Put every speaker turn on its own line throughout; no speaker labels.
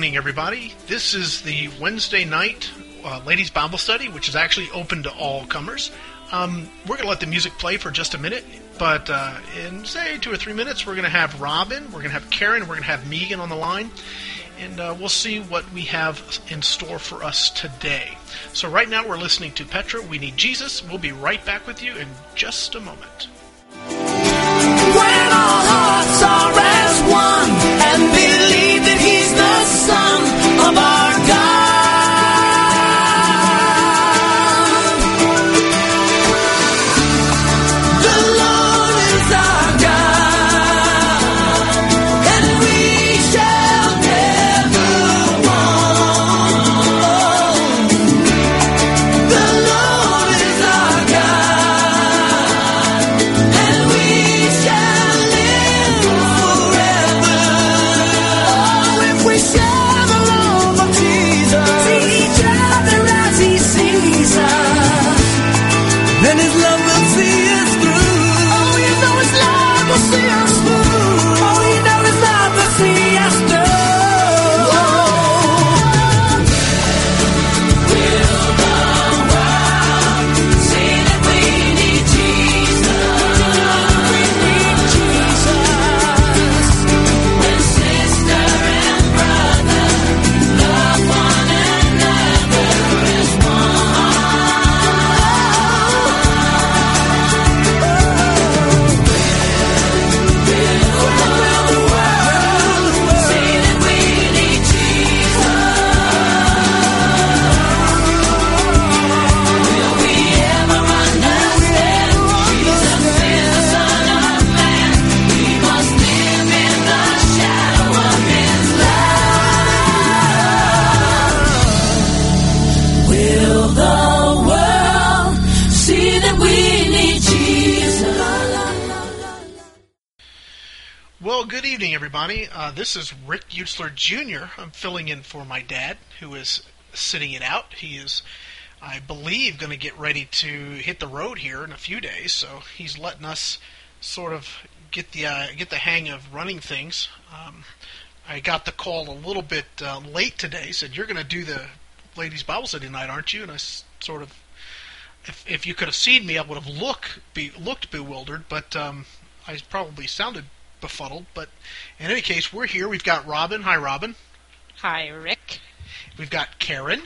evening, everybody. This is the Wednesday night Ladies Bible Study, which is actually open to all comers. We're going to let the music play for just a minute, but in, say, 2 or 3 minutes, we're going to have Robin, we're going to have Karen, we're going to have Megan on the line, and we'll see what we have in store for us today. So right now, we're listening to Petra, We Need Jesus. We'll be right back with you in just a moment.
When our hearts are as one and believe that He's the Son of our God. The Lord is our God, and we shall never want. The Lord is our God, and we shall live forever. Oh, if we share the love of Jesus, see each other as He sees us, then His love will see us through. Oh, you know His love will see us through. Oh, you know His love will see us through. Will the world see that we need Jesus? We need Jesus. When sister and brother love one another as Will the world see that we need Jesus?
Well, good evening, everybody. This is Rick Utzler Jr. I'm filling in for my dad, who is sitting it out. He is, I believe, going to get ready to hit the road here in a few days, so he's letting us sort of get the hang of running things. I got the call a little bit late today. Said, "You're going to do the Ladies Bible Study tonight, aren't you?" And I sort of, if you could have seen me, I would have looked bewildered, but I probably sounded befuddled. But in any case, we're here. We've got Robin. Hi, Robin.
Hi, Rick.
We've got Karen.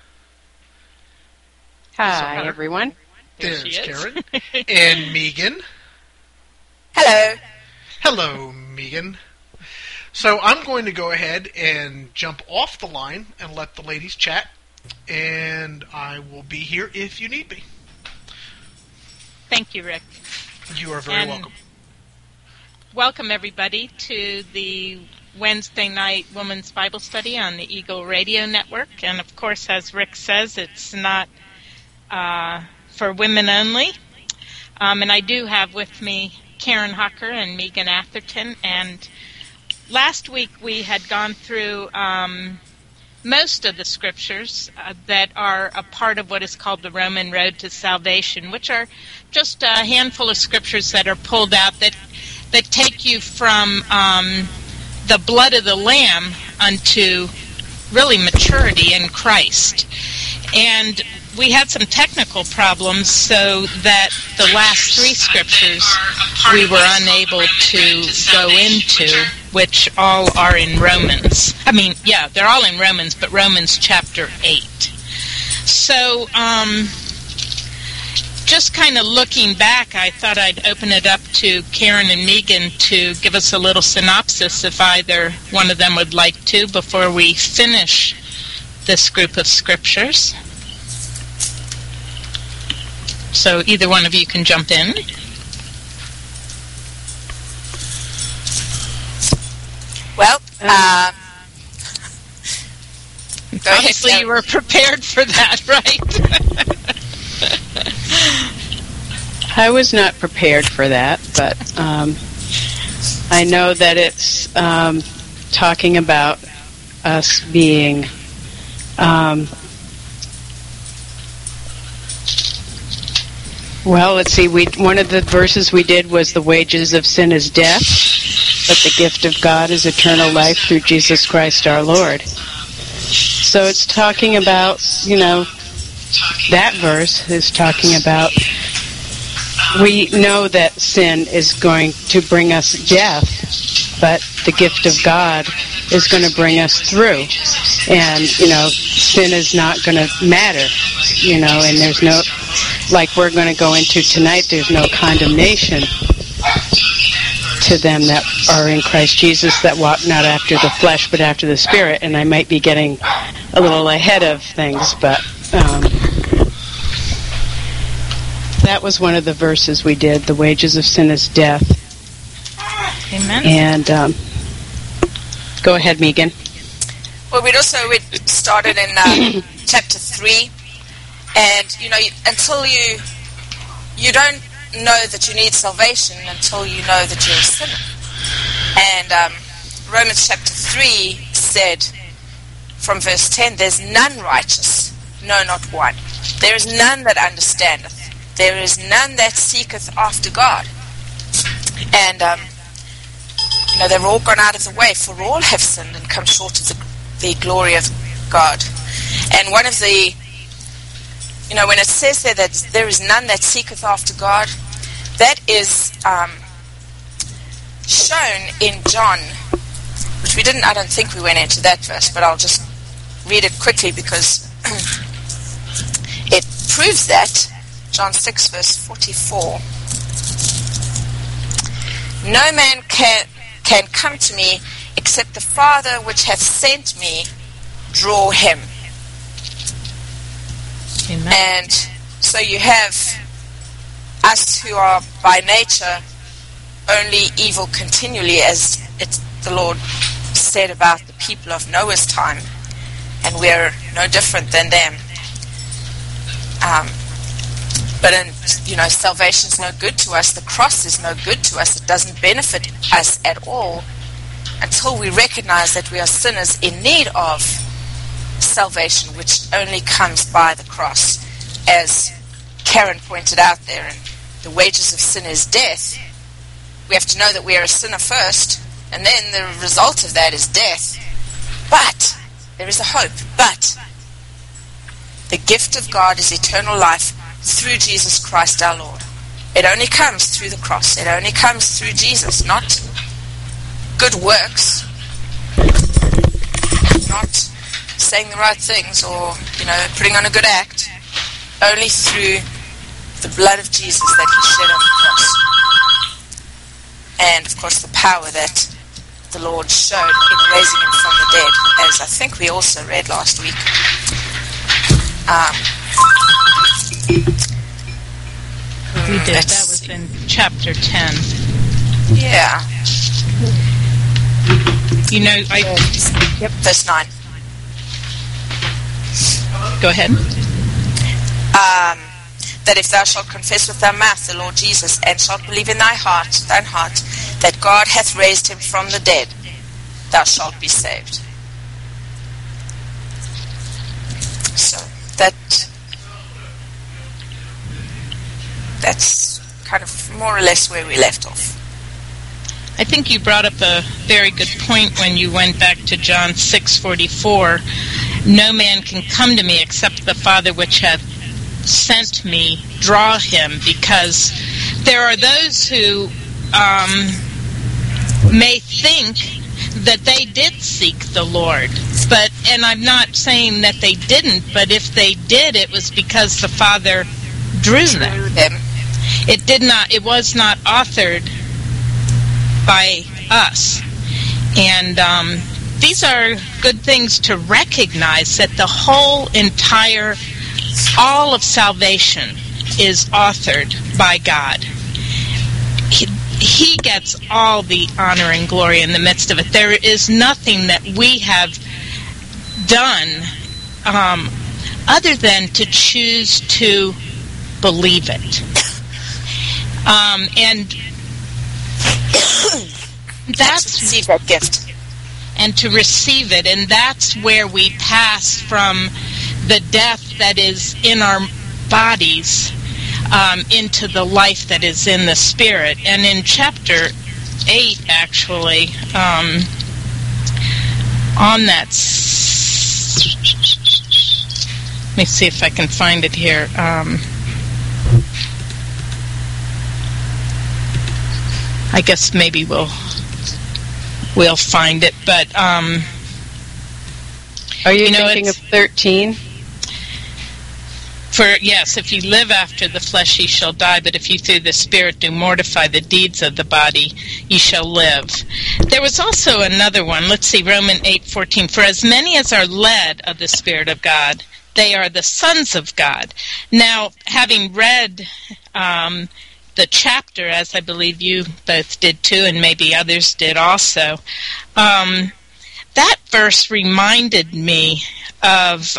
Hi,
Sorry.
everyone.
There
There's
she is.
Karen. And Megan.
Hello.
Hello, Megan. So I'm going to go ahead and jump off the line and let the ladies chat, and I will be here if you need me.
Thank you, Rick.
You are very
And
welcome.
Welcome, everybody, to the Wednesday night Women's Bible Study on the Eagle Radio Network. And, of course, as Rick says, it's not for women only. And I do have with me Karen Hucker and Megan Atherton. And last week we had gone through most of the scriptures that are a part of what is called the Roman Road to Salvation, which are just a handful of scriptures that are pulled out that take you from the blood of the Lamb unto really maturity in Christ. And we had some technical problems, so that the last 3 scriptures we were unable to go into, which all are in Romans. I mean, yeah, they're all in Romans, but Romans chapter 8. So, just kind of looking back, I thought I'd open it up to Karen and Megan to give us a little synopsis, if either one of them would like to, before we finish this group of scriptures. So either one of you can jump in.
Well,
Obviously you were prepared for that, right?
I was not prepared for that, but I know that it's talking about us being well, let's see. One of the verses we did was the wages of sin is death, but the gift of God is eternal life through Jesus Christ our Lord. So it's talking about, that verse is talking about, we know that sin is going to bring us death, but the gift of God is going to bring us through. And, sin is not going to matter, and there's no, like we're going to go into tonight, there's no condemnation to them that are in Christ Jesus, that walk not after the flesh but after the Spirit. And I might be getting a little ahead of things, but that was one of the verses we did. The wages of sin is death.
Amen.
And go ahead, Megan.
Well, we started in chapter 3, and until you don't know that you need salvation until you know that you're a sinner. And Romans chapter 3 said, from verse 10, there's none righteous, no, not one. There is none that understandeth. There is none that seeketh after God. And, they've all gone out of the way, for all have sinned and come short of the glory of God. And one of the, when it says there that there is none that seeketh after God, that is shown in John, which I don't think we went into that verse, but I'll just read it quickly because it proves that. John 6, verse 44. No man can come to me except the Father which hath sent me draw him.
Amen.
And so you have us who are by nature only evil continually, as the Lord said about the people of Noah's time, and we're no different than them. But salvation's no good to us. The cross is no good to us. It doesn't benefit us at all until we recognize that we are sinners in need of salvation, which only comes by the cross. As Karen pointed out there, and the wages of sin is death. We have to know that we are a sinner first, and then the result of that is death. But there is a hope. But the gift of God is eternal life through Jesus Christ our Lord. It only comes through the cross. It only comes through Jesus, not good works, not saying the right things or, putting on a good act. Only through the blood of Jesus that he shed on the cross. And, of course, the power that the Lord showed in raising him from the dead, as I think we also read last week.
We did. That was in chapter 10.
Yeah.
Yep.
Verse 9.
Go ahead.
That if thou shalt confess with thy mouth the Lord Jesus, and shalt believe in thine heart, that God hath raised him from the dead, thou shalt be saved. So that's kind of more or less where we left off.
I think you brought up a very good point when you went back to John 6:44. No man can come to me except the Father which hath sent me draw him, because there are those who may think that they did seek the Lord, and I'm not saying that they didn't, but if they did, it was because the Father drew them. It was not authored by us. And these are good things to recognize, that the whole entire, all of salvation is authored by God. He gets all the honor and glory in the midst of it. There is nothing that we have done other than to choose to believe it. And that's
to receive that gift.
And to receive it. And that's where we pass from the death that is in our bodies into the life that is in the Spirit. And in chapter 8, actually, on that Let me see if I can find it here. I guess maybe we'll find it, but
Are you thinking of 13?
For yes, if you live after the flesh, ye shall die, but if you through the Spirit do mortify the deeds of the body, ye shall live. There was also another one. Let's see, Romans 8:14. For as many as are led of the Spirit of God, they are the sons of God. Now, having read the chapter, as I believe you both did too, and maybe others did also, that verse reminded me of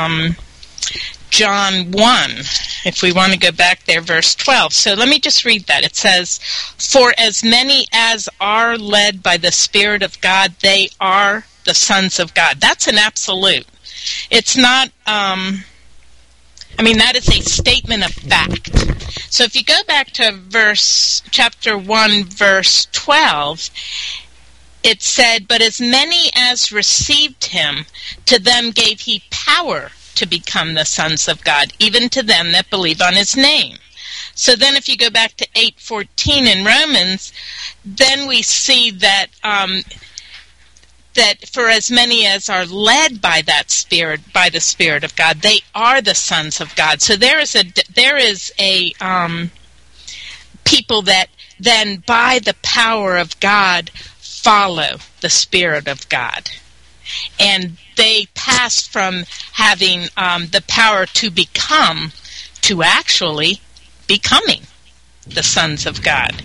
John 1, if we want to go back there, verse 12. So let me just read that. It says, for as many as are led by the Spirit of God, they are the sons of God. That's an absolute. It's not, that is a statement of fact. So if you go back to chapter 1, verse 12, it said, but as many as received him, to them gave he power to become the sons of God, even to them that believe on his name. So then if you go back to 8:14 in Romans, then we see that that for as many as are led by that Spirit, by the Spirit of God, they are the sons of God. So there is a people that then by the power of God follow the Spirit of God. And they passed from having the power to become to actually becoming the sons of God.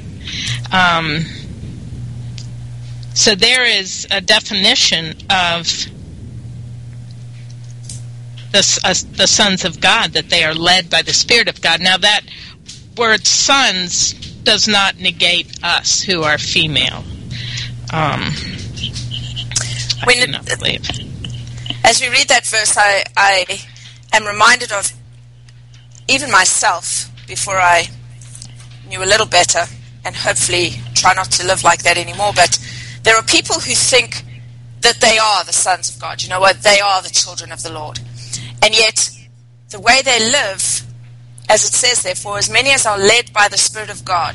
So there is a definition of the sons of God, that they are led by the Spirit of God. Now that word sons does not negate us who are female.
As we read that verse, I am reminded of even myself before I knew a little better, and hopefully try not to live like that anymore. But there are people who think that they are the sons of God. You know what? They are the children of the Lord. And yet, the way they live, as it says there, for as many as are led by the Spirit of God,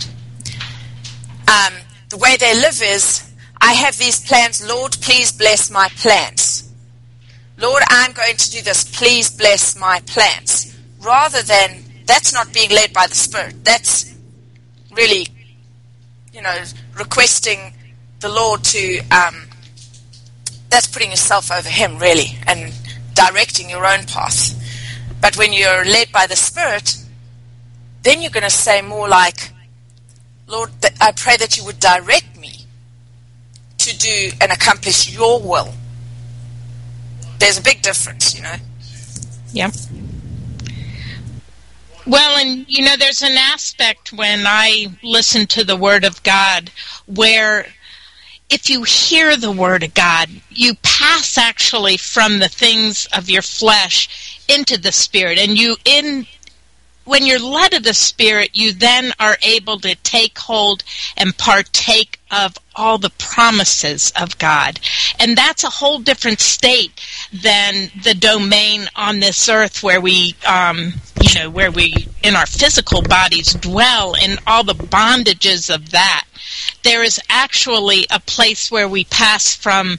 the way they live is, I have these plans, Lord, please bless my plans. Lord, I'm going to do this, please bless my plans. Rather than, that's not being led by the Spirit. That's really, requesting the Lord to, that's putting yourself over him, really, and directing your own path. But when you're led by the Spirit, then you're going to say more like, Lord, I pray that you would direct me to do and accomplish your will. There's a big difference,
Yeah. Well, and, there's an aspect when I listen to the Word of God where if you hear the Word of God, you pass actually from the things of your flesh into the Spirit. And when you're led of the Spirit, you then are able to take hold and partake of all the promises of God. And that's a whole different state than the domain on this earth where we, where we, in our physical bodies, dwell in all the bondages of that. There is actually a place where we pass from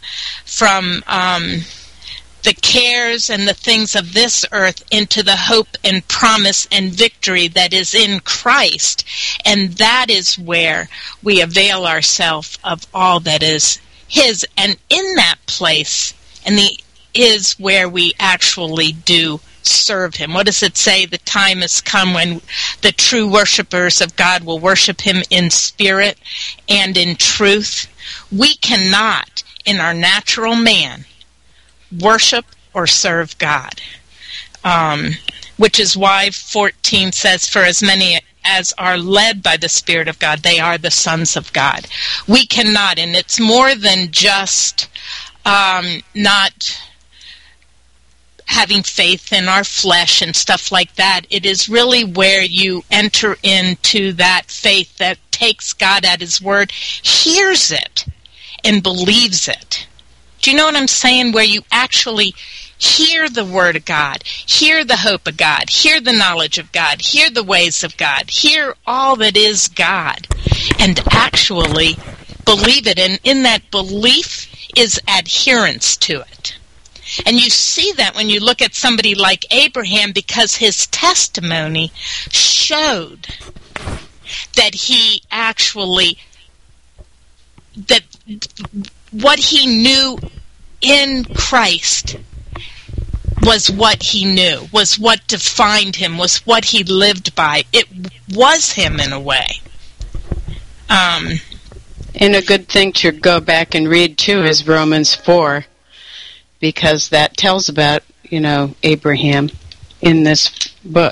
the cares and the things of this earth into the hope and promise and victory that is in Christ. And that is where we avail ourselves of all that is his. And in that place, is where we actually do serve him. What does it say? The time has come when the true worshipers of God will worship him in spirit and in truth. We cannot, in our natural man, worship or serve God. Which is why 14 says, for as many as are led by the Spirit of God, they are the sons of God. We cannot, and it's more than just not having faith in our flesh and stuff like that. It is really where you enter into that faith that takes God at his word, hears it, and believes it. Do you know what I'm saying? Where you actually hear the Word of God, hear the hope of God, hear the knowledge of God, hear the ways of God, hear all that is God, and actually believe it. And in that belief is adherence to it. And you see that when you look at somebody like Abraham, because his testimony showed that he actually, that what he knew in Christ was what he knew, was what defined him, was what he lived by. It was him in a way.
And a good thing to go back and read, too, is Romans 4, because that tells about, Abraham in this book.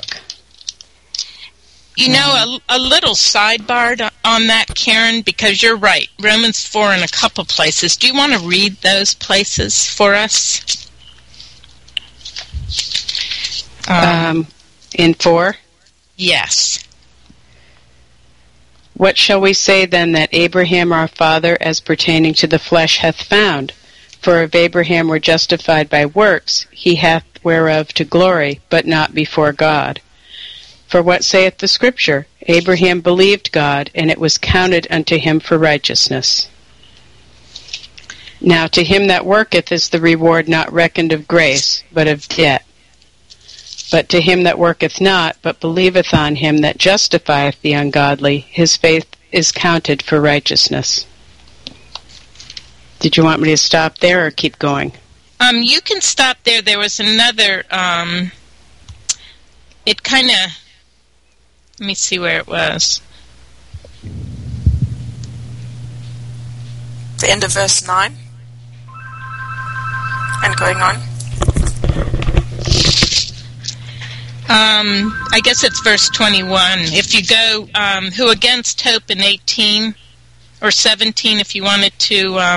A little sidebar on that, Karen, because you're right. Romans 4 in a couple places. Do you want to read those places for us?
In 4?
Yes.
What shall we say then that Abraham our father as pertaining to the flesh hath found? For if Abraham were justified by works, he hath whereof to glory, but not before God. For what saith the Scripture? Abraham believed God, and it was counted unto him for righteousness. Now to him that worketh is the reward not reckoned of grace, but of debt. But to him that worketh not, but believeth on him that justifieth the ungodly, his faith is counted for righteousness. Did you want me to stop there or keep going?
You can stop there. There was another, it kind of, let me see where it was.
The end of verse 9. And going on.
I guess it's verse 21. If you go, who against hope in 18 or 17, if you wanted to...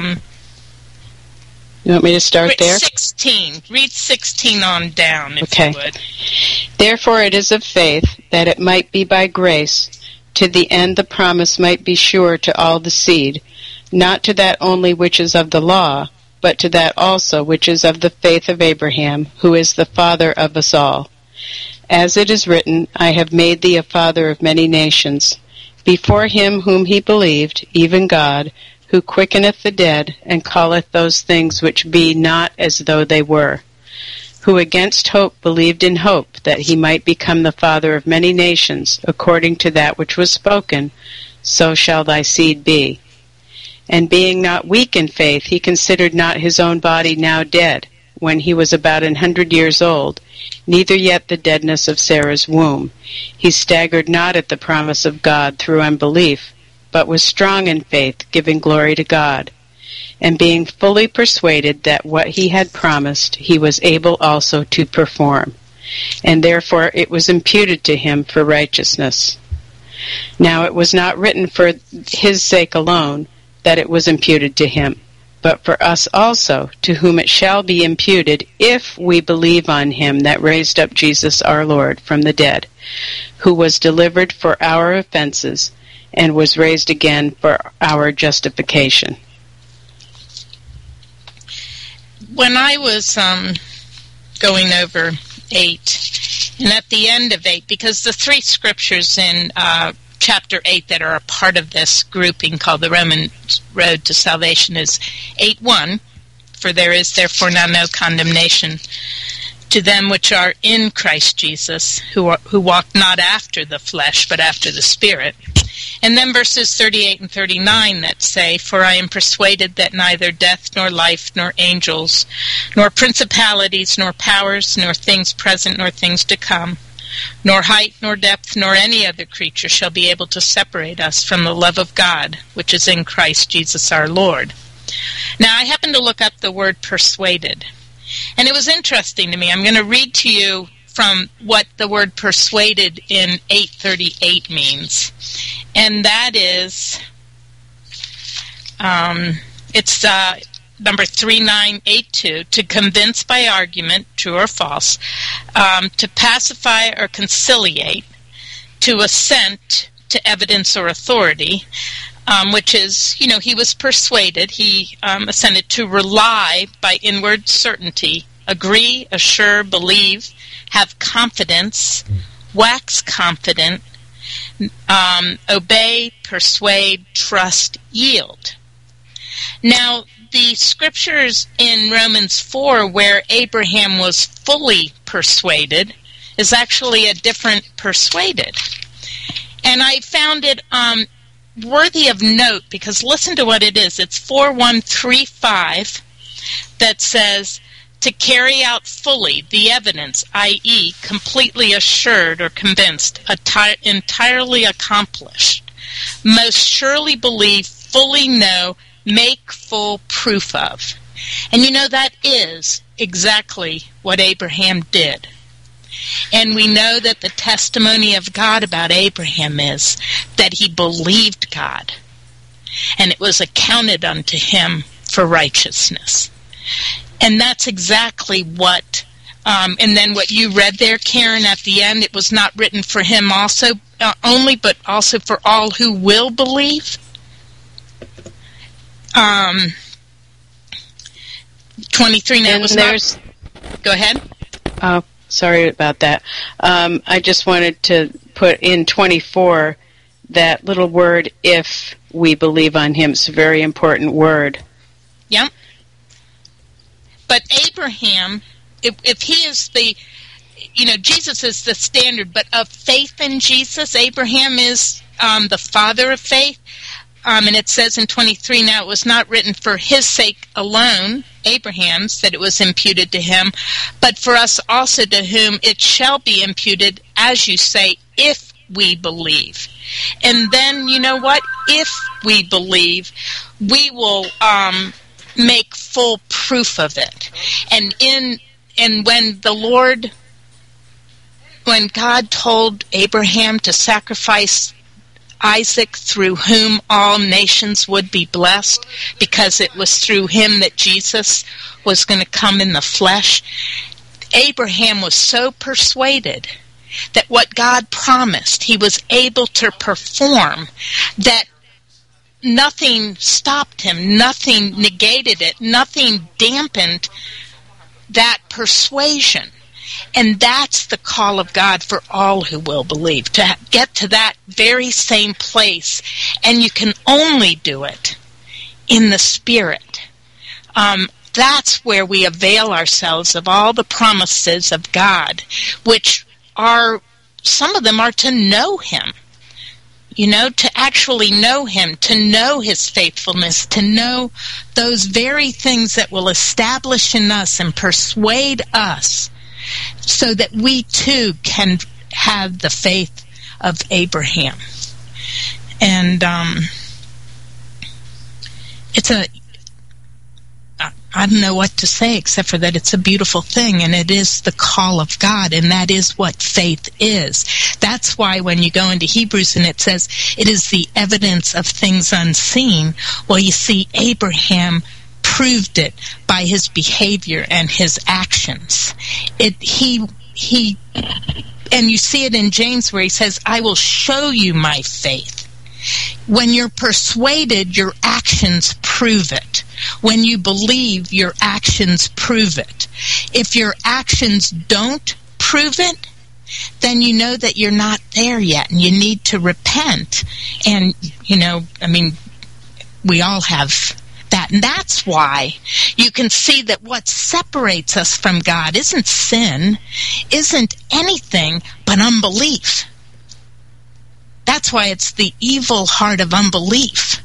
you want me to start there?
16. Read 16 on down, if you would.
Therefore it is of faith, that it might be by grace, to the end the promise might be sure to all the seed, not to that only which is of the law, but to that also which is of the faith of Abraham, who is the father of us all. As it is written, I have made thee a father of many nations, before him whom he believed, even God, who quickeneth the dead, and calleth those things which be not as though they were, who against hope believed in hope, that he might become the father of many nations, according to that which was spoken, so shall thy seed be. And being not weak in faith, he considered not his own body now dead, when he was about 100 years old, neither yet the deadness of Sarah's womb. He staggered not at the promise of God through unbelief, but was strong in faith, giving glory to God. And being fully persuaded that what he had promised, he was able also to perform. And therefore it was imputed to him for righteousness. Now it was not written for his sake alone that it was imputed to him, but for us also, to whom it shall be imputed, if we believe on him that raised up Jesus our Lord from the dead, who was delivered for our offenses, and was raised again for our justification.
When I was going over 8, and at the end of 8, because the 3 scriptures in chapter 8 that are a part of this grouping called the Roman Road to Salvation is 8:1, for there is therefore now no condemnation to them which are in Christ Jesus, who walk not after the flesh, but after the Spirit. And then verses 38 and 39 that say, For I am persuaded that neither death, nor life, nor angels, nor principalities, nor powers, nor things present, nor things to come, nor height, nor depth, nor any other creature shall be able to separate us from the love of God, which is in Christ Jesus our Lord. Now, I happened to look up the word persuaded, and it was interesting to me. I'm going to read to you from what the word persuaded in 8:38 means. And that is, it's number 3982, to convince by argument, true or false, to pacify or conciliate, to assent to evidence or authority, which is, he was persuaded, he assented to rely by inward certainty agree, assure, believe, have confidence, wax confident, obey, persuade, trust, yield. Now, the scriptures in Romans 4 where Abraham was fully persuaded is actually a different persuaded. And I found it worthy of note because listen to what it is. It's 4:135 that says, to carry out fully the evidence, i.e., completely assured or convinced, entirely accomplished, most surely believe, fully know, make full proof of. And you know that is exactly what Abraham did. And we know that the testimony of God about Abraham is that he believed God, and it was accounted unto him for righteousness. And that's exactly what, and then what you read there, Karen, at the end, it was not written for him also only, but also for all who will believe. 23 now was not. Go ahead.
Oh, sorry about that. I just wanted to put in 24 that little word, if we believe on him. It's a very important word.
Yep. But Abraham, if he is the, Jesus is the standard, but of faith in Jesus, Abraham is the father of faith. And it says in 23, now it was not written for his sake alone, Abraham's, that it was imputed to him, but for us also to whom it shall be imputed, as you say, if we believe. And then, you know what? If we believe, we will make full proof of it. And when God told Abraham to sacrifice Isaac, through whom all nations would be blessed, because it was through him that Jesus was going to come in the flesh, Abraham was so persuaded that what God promised he was able to perform, that nothing stopped him, nothing negated it, nothing dampened that persuasion. And that's the call of God for all who will believe, to get to that very same place. And you can only do it in the Spirit. That's where we avail ourselves of all the promises of God, which are, some of them are to know him. To actually know him, to know his faithfulness, to know those very things that will establish in us and persuade us, so that we too can have the faith of Abraham. And I don't know what to say except for that it's a beautiful thing, and it is the call of God, and that is what faith is. That's why when you go into Hebrews and it says it is the evidence of things unseen, well, you see, Abraham proved it by his behavior and his actions. And you see it in James where he says, I will show you my faith. When you're persuaded, your actions prove it. When you believe, your actions prove it. If your actions don't prove it, then you know that you're not there yet and you need to repent. And, we all have that. And that's why you can see that what separates us from God isn't sin, isn't anything but unbelief. That's why it's the evil heart of unbelief.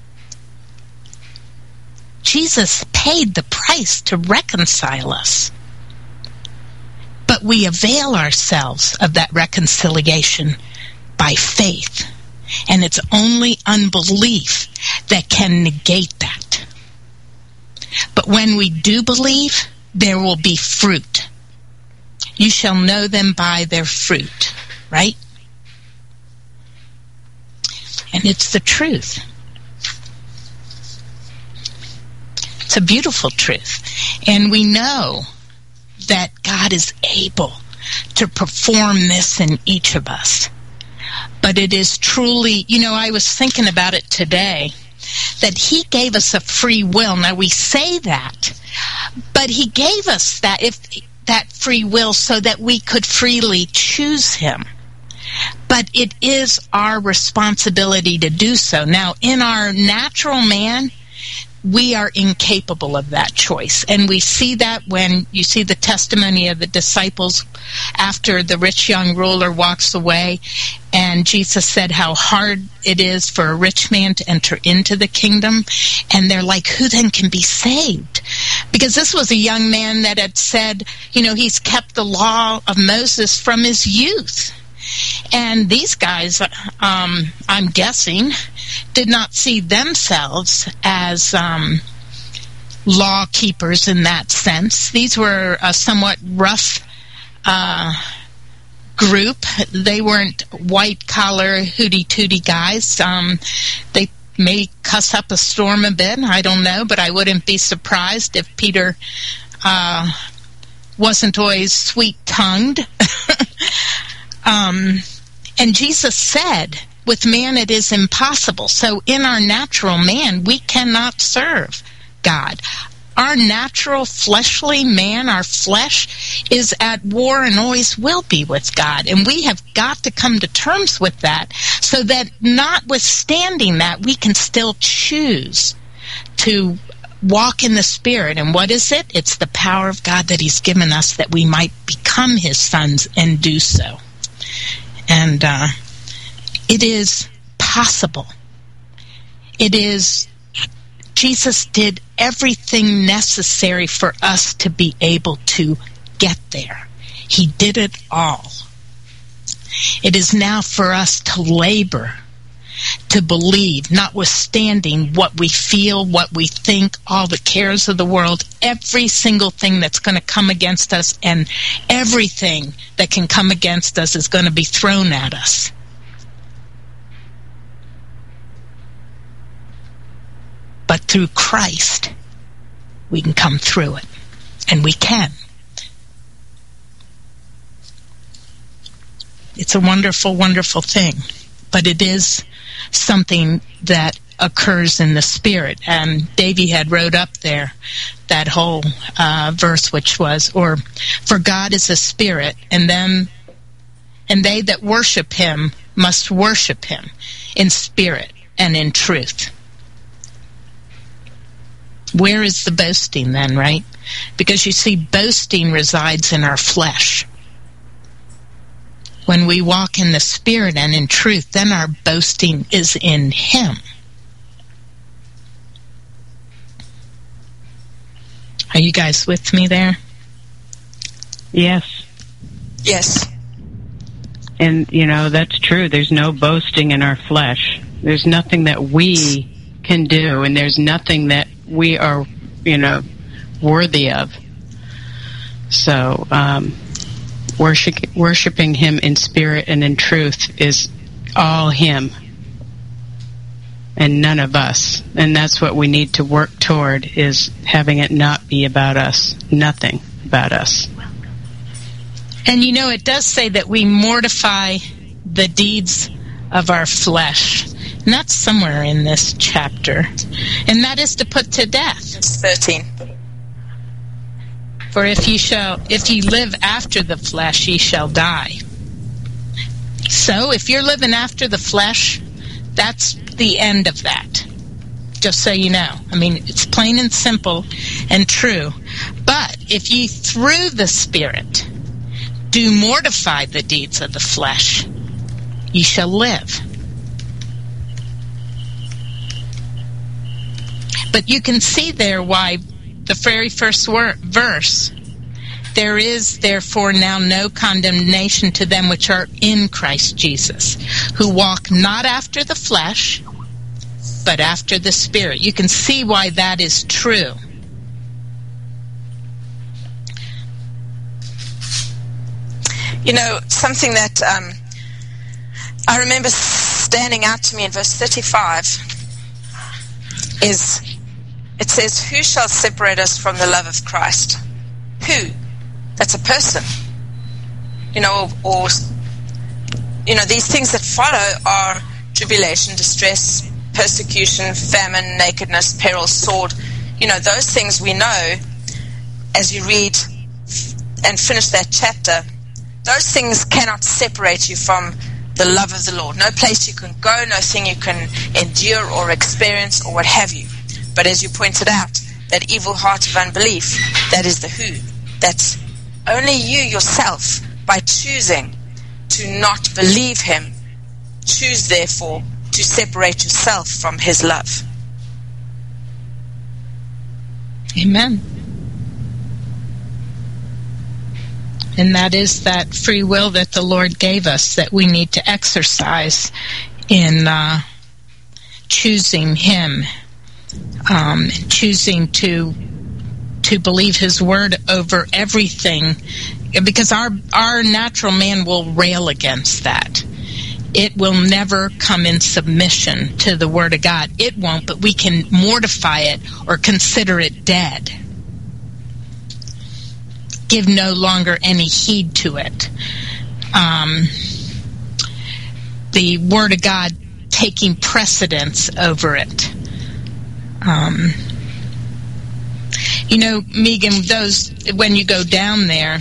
Jesus paid the price to reconcile us. But we avail ourselves of that reconciliation by faith. And it's only unbelief that can negate that. But when we do believe, there will be fruit. You shall know them by their fruit, right? And it's the truth. It's a beautiful truth. And we know that God is able to perform this in each of us. But it is truly, I was thinking about it today, that he gave us a free will. Now we say that, but he gave us that free will so that we could freely choose him. But it is our responsibility to do so. Now, in our natural man, we are incapable of that choice. And we see that when you see the testimony of the disciples after the rich young ruler walks away, and Jesus said how hard it is for a rich man to enter into the kingdom. And they're like, who then can be saved? Because this was a young man that had said, he's kept the law of Moses from his youth. And these guys, I'm guessing, did not see themselves as law keepers in that sense. These were a somewhat rough group. They weren't white-collar, hooty-tooty guys. They may cuss up a storm a bit, I don't know, but I wouldn't be surprised if Peter wasn't always sweet-tongued. And Jesus said, with man it is impossible. So in our natural man, we cannot serve God. Our natural fleshly man, our flesh, is at war and always will be with God. And we have got to come to terms with that so that notwithstanding that, we can still choose to walk in the Spirit. And what is it? It's the power of God that he's given us that we might become his sons and do so. And it is possible. Jesus did everything necessary for us to be able to get there. He did it all. It is now for us to labor, to believe, notwithstanding what we feel, what we think, all the cares of the world, every single thing that's going to come against us, and everything that can come against us is going to be thrown at us. But through Christ, we can come through it. And we can. It's a wonderful, wonderful thing. But it is something that occurs in the Spirit. And Davy had wrote up there that whole verse, which was, or, for God is a spirit, and they that worship him must worship him in spirit and in truth. Where is the boasting then, right? Because you see, boasting resides in our flesh. When we walk in the Spirit and in truth, then our boasting is in him. Are you guys with me there?
Yes.
Yes.
And, that's true. There's no boasting in our flesh. There's nothing that we can do, and there's nothing that we are, worthy of. So, worshiping him in spirit and in truth is all him and none of us. And that's what we need to work toward, is having it not be about us, nothing about us.
And it does say that we mortify the deeds of our flesh. And that's somewhere in this chapter. And that is to put to death.
It's 13.
For if ye live after the flesh, ye shall die. So if you're living after the flesh, that's the end of that. Just so you know. It's plain and simple and true. But if ye through the Spirit do mortify the deeds of the flesh, ye shall live. But you can see there why the very first verse, there is therefore now no condemnation to them which are in Christ Jesus, who walk not after the flesh, but after the Spirit. You can see why that is true.
Something that I remember standing out to me in verse 35 is, it says, who shall separate us from the love of Christ? Who? That's a person. These things that follow are tribulation, distress, persecution, famine, nakedness, peril, sword. Those things we know as you read and finish that chapter. Those things cannot separate you from the love of the Lord. No place you can go, no thing you can endure or experience or what have you. But as you pointed out, that evil heart of unbelief, that is the who. That's only you yourself, by choosing to not believe him, choose therefore to separate yourself from his love.
Amen. And that is that free will that the Lord gave us that we need to exercise in choosing him, choosing to believe his word over everything, because our natural man will rail against that. It will never come in submission to the word of God. It won't, but we can mortify it or consider it dead. Give no longer any heed to it. The word of God taking precedence over it. Megan, when you go down there,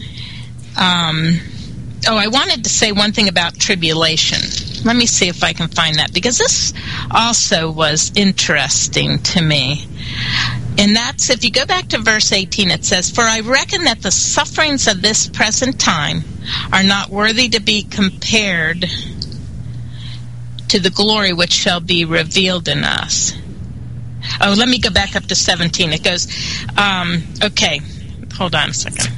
I wanted to say one thing about tribulation. Let me see if I can find that, because this also was interesting to me. And that's, if you go back to verse 18, it says, "For I reckon that the sufferings of this present time are not worthy to be compared to the glory which shall be revealed in us." Oh, let me go back up to 17. It goes, okay, hold on a second.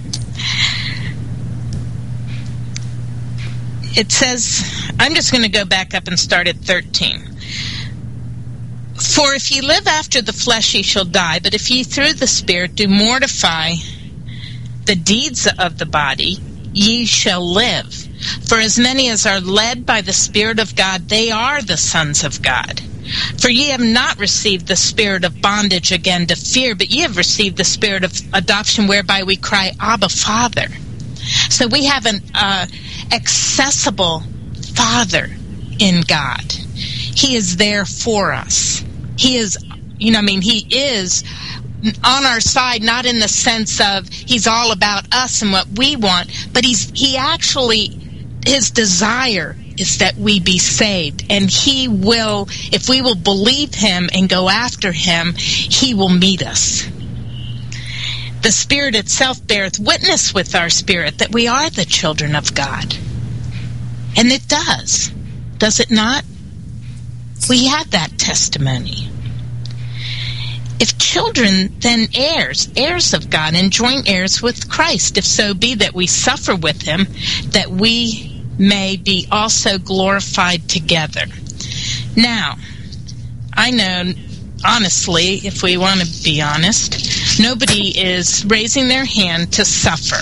It says, I'm just going to go back up and start at 13. "For if ye live after the flesh, ye shall die. But if ye through the Spirit do mortify the deeds of the body, ye shall live. For as many as are led by the Spirit of God, they are the sons of God. For ye have not received the spirit of bondage again to fear, but ye have received the spirit of adoption, whereby we cry, Abba, Father." So we have an accessible Father in God. He is there for us. He is, he is on our side, not in the sense of he's all about us and what we want, but his desire is that we be saved. And he will, if we will believe him and go after him, he will meet us. The Spirit itself beareth witness with our spirit that we are the children of God. And it does it not? We have that testimony. If children, then heirs of God, and joint heirs with Christ, if so be that we suffer with him, that we may be also glorified together. Now, I know, honestly, if we want to be honest, nobody is raising their hand to suffer.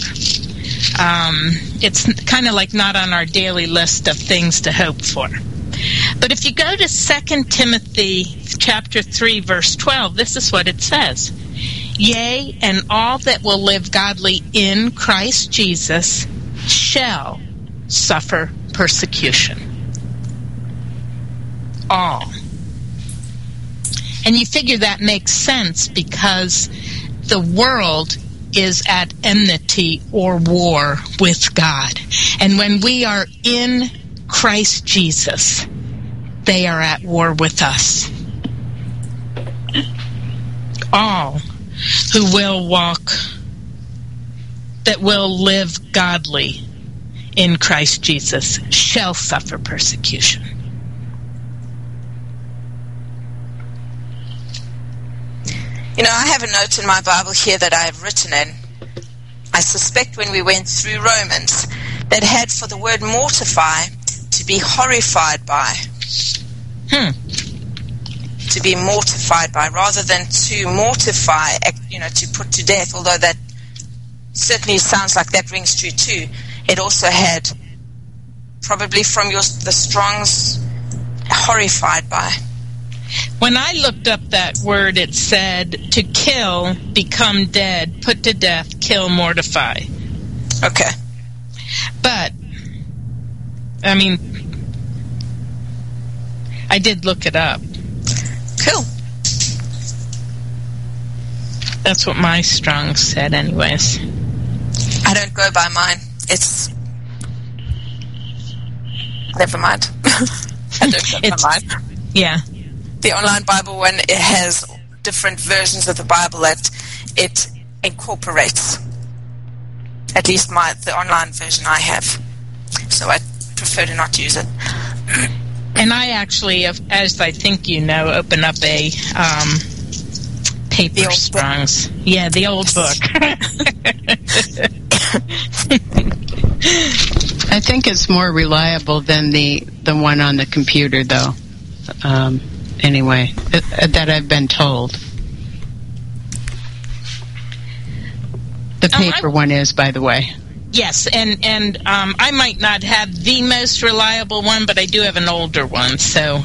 It's kind of like not on our daily list of things to hope for. But if you go to 2 Timothy chapter 3, verse 12, this is what it says. "Yea, and all that will live godly in Christ Jesus shall suffer persecution." All. And you figure that makes sense because the world is at enmity or war with God. And when we are in Christ Jesus, they are at war with us. All who will walk, that will live godly in Christ Jesus, shall suffer persecution.
I have a note in my Bible here that I have written in. I suspect when we went through Romans, that had for the word mortify to be horrified by. To be mortified by, rather than to mortify, to put to death, although that certainly sounds like that rings true too. It also had, probably from the Strong's, horrified by.
When I looked up that word, it said to kill, become dead, put to death, kill, mortify.
Okay.
But, I did look it up.
hill.
That's what my Strong said, anyways.
I don't go by mine. It's... Never mind. I don't go by mine.
Yeah.
The online Bible one, it has different versions of the Bible that it incorporates. At least the online version I have. So I prefer to not use it.
And I actually, as I think you know, open up a paper Strong's. Yeah, the old book.
I think it's more reliable than the one on the computer, though. Anyway, that I've been told. The paper one is, by the way.
Yes, and I might not have the most reliable one, but I do have an older one. So,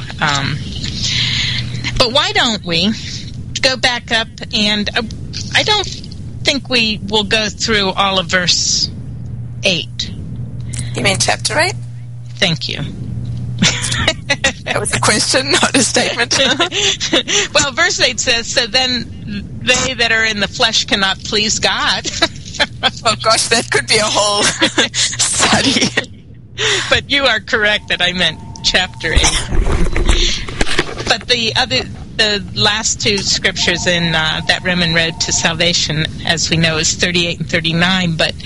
but why don't we go back up and I don't think we will go through all of verse 8.
You mean chapter 8?
Thank you.
That was a question, not a statement.
Well, verse 8 says, so then they that are in the flesh cannot please God.
Oh gosh, that could be a whole study.
But you are correct that I meant chapter 8. But the last two scriptures in that Roman road to salvation, as we know, is 38 and 39. But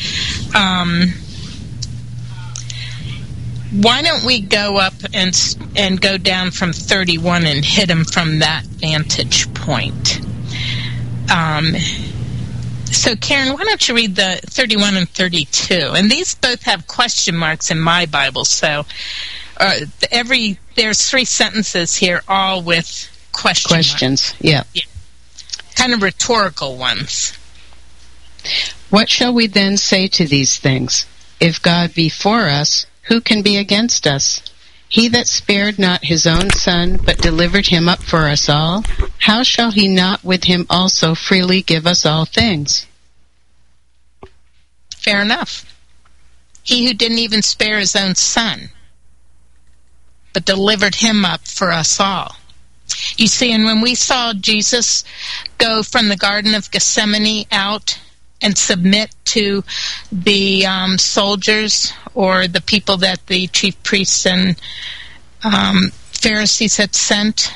why don't we go up and go down from 31 and hit them from that vantage point? So, Karen, why don't you read the 31 and 32? And these both have question marks in my Bible. So, there's 3 sentences here, all with
questions. Yeah.
Kind of rhetorical ones.
What shall we then say to these things? If God be for us, who can be against us? He that spared not his own Son, but delivered him up for us all, how shall he not with him also freely give us all things?
Fair enough. He who didn't even spare his own Son, but delivered him up for us all. You see, and when we saw Jesus go from the Garden of Gethsemane out and submit to the soldiers or the people that the chief priests and Pharisees had sent,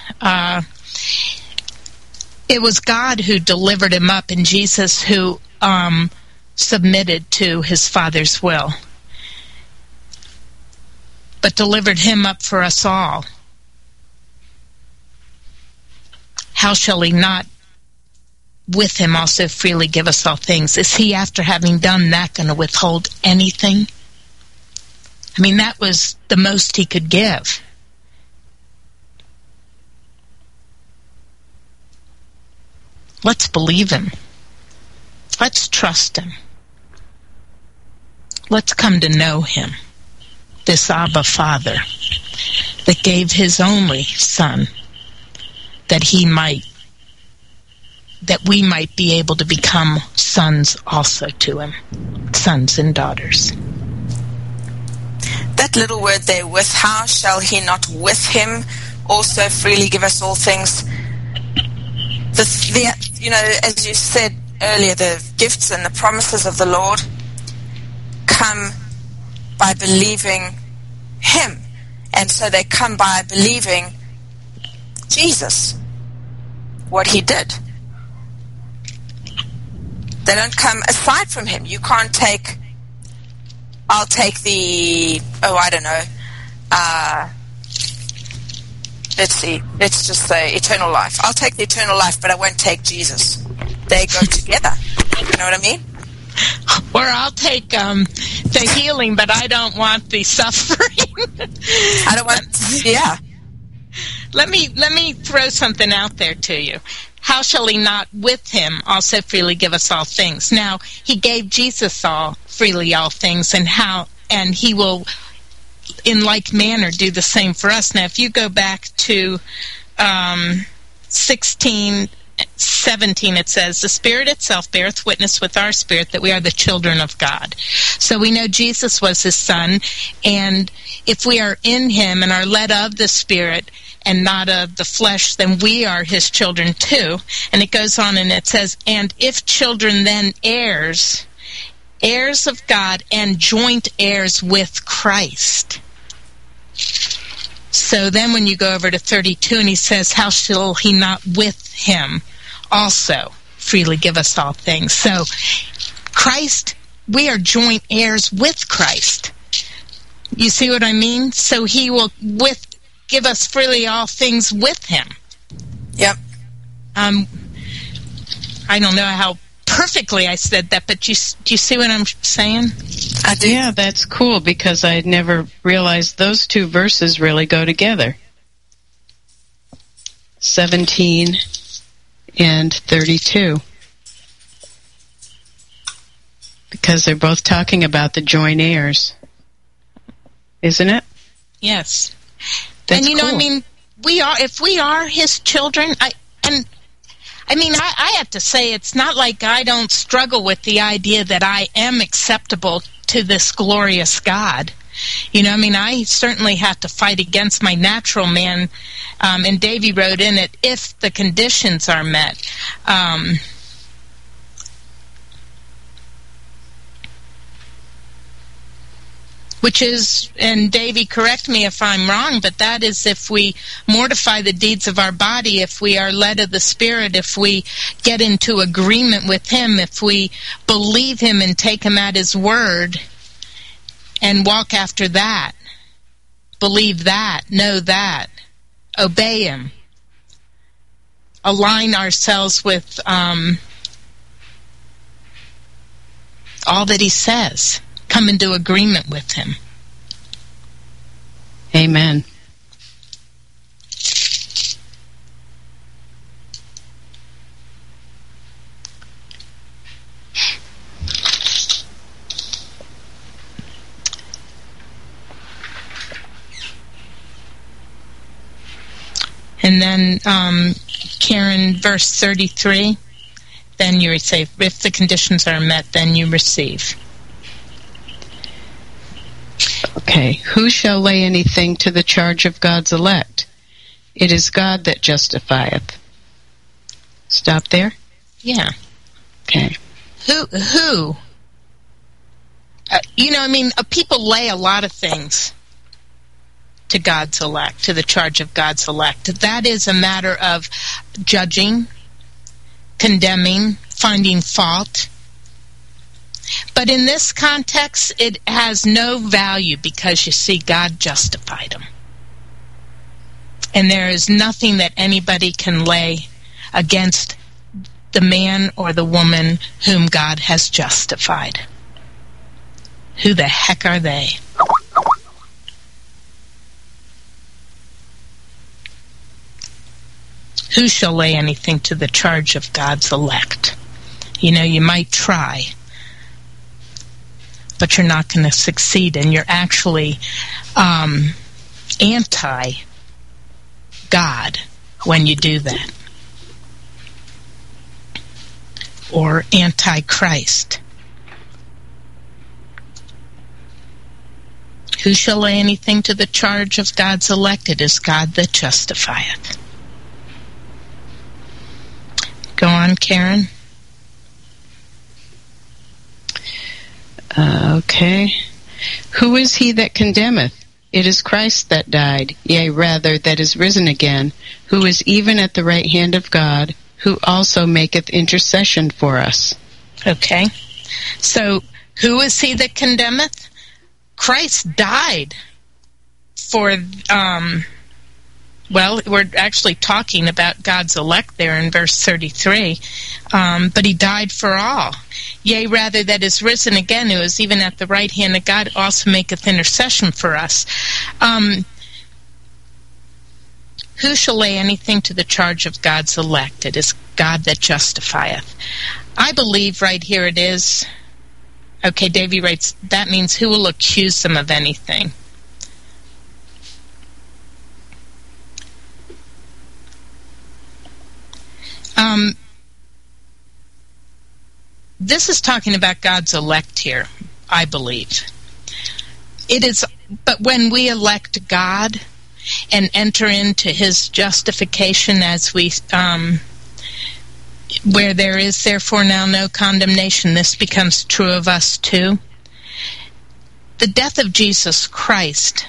it was God who delivered him up, and Jesus who submitted to his Father's will, but delivered him up for us all. How shall he not with him also freely give us all things? Is he, after having done that, going to withhold anything? I mean, that was the most he could give. Let's believe him. Let's trust him. Let's come to know him, this Abba Father that gave his only Son, that we might be able to become sons also to him, sons and daughters.
That little word there, with, how shall he not with him also freely give us all things? As you said earlier, the gifts and the promises of the Lord come by believing him. And so they come by believing Jesus, what he did. They don't come aside from him. You can't take, I'll take the, let's just say eternal life. I'll take the eternal life, but I won't take Jesus. They go together. You know what I mean?
Or I'll take the healing, but I don't want the suffering.
I don't want, yeah.
Let me throw something out there to you. How shall he not with him also freely give us all things? Now, he gave Jesus freely all things, and he will in like manner do the same for us. Now, if you go back to 16:17, it says, the Spirit itself beareth witness with our spirit that we are the children of God. So we know Jesus was his Son, and if we are in him and are led of the Spirit and not of the flesh, then we are his children too. And it goes on and it says, and if children, then heirs, heirs of God and joint heirs with Christ. So then when you go over to 32 and he says, how shall he not with him also freely give us all things? So Christ, we are joint heirs with Christ. You see what I mean? So he will give us freely all things with him.
Yep.
I don't know how perfectly I said that, but do you see what I'm saying?
I do.
Yeah, that's cool, because I had never realized those two verses really go together. 17 and 32. Because they're both talking about the joint heirs. Isn't it?
Yes.
That's
and
cool.
I mean, if we are his children, I have to say, it's not like I don't struggle with the idea that I am acceptable to this glorious God. I certainly have to fight against my natural man, and Davy wrote in it, if the conditions are met. Which is, and Davy, correct me if I'm wrong, but that is if we mortify the deeds of our body, if we are led of the Spirit, if we get into agreement with him, if we believe him and take him at his word and walk after that, believe that, know that, obey him, align ourselves with all that he says. Come into agreement with him.
Amen.
And then, Karen, verse 33, then you receive. If the conditions are met, then you receive.
Okay. Who shall lay anything to the charge of God's elect? It is God that justifieth. Stop there?
Yeah.
Okay.
Who? People lay a lot of things to God's elect, to the charge of God's elect. That is a matter of judging, condemning, finding fault. But in this context, it has no value because, you see, God justified them. And there is nothing that anybody can lay against the man or the woman whom God has justified. Who the heck are they? Who shall lay anything to the charge of God's elect? You might try, but you're not going to succeed, and you're actually anti-God when you do that. Or anti-Christ. Who shall lay anything to the charge of God's elect? It is God that justifieth. Go on, Karen.
Okay. Who is he that condemneth? It is Christ that died, yea, rather, that is risen again, who is even at the right hand of God, who also maketh intercession for us.
Okay. So, who is he that condemneth? Christ died for, we're actually talking about God's elect there in verse 33, but he died for all. Yea, rather, that is risen again, who is even at the right hand of God, also maketh intercession for us. Who shall lay anything to the charge of God's elect? It is God that justifieth. I believe right here it is. Okay, Davy writes, that means who will accuse them of anything? This is talking about God's elect here, I believe. It is, but when we elect God, and enter into his justification, as we where there is therefore now no condemnation, this becomes true of us too. The death of Jesus Christ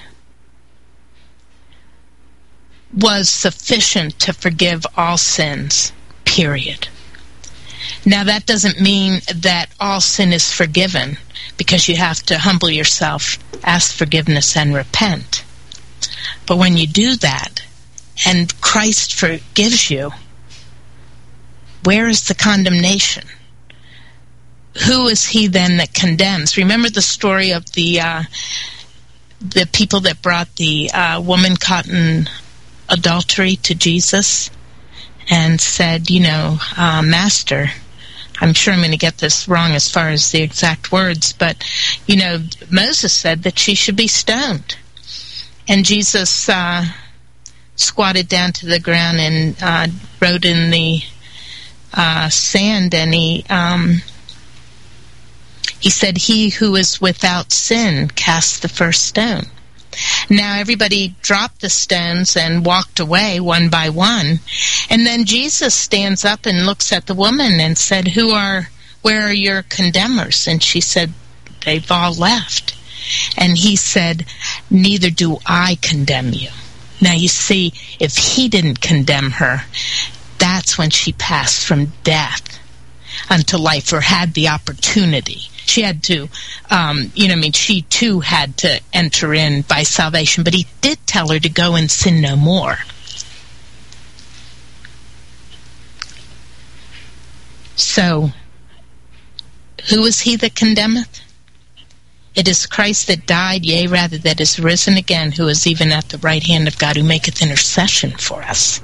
was sufficient to forgive all sins, period. Now, that doesn't mean that all sin is forgiven, because you have to humble yourself, ask forgiveness, and repent. But when you do that, and Christ forgives you, where is the condemnation? Who is he then that condemns? Remember the story of the people that brought the woman caught in adultery to Jesus and said, Master, I'm sure I'm going to get this wrong as far as the exact words, but, Moses said that she should be stoned. And Jesus squatted down to the ground and wrote in the sand, and he said, "He who is without sin cast the first stone." Now everybody dropped the stones and walked away one by one. And then Jesus stands up and looks at the woman and said, where are your condemners? And she said, they've all left. And he said, neither do I condemn you. Now you see, if he didn't condemn her, that's when she passed from death unto life, or had the opportunity. She had to, she too had to enter in by salvation, but he did tell her to go and sin no more. So, who is he that condemneth? It is Christ that died, yea, rather that is risen again, who is even at the right hand of God, who maketh intercession for us.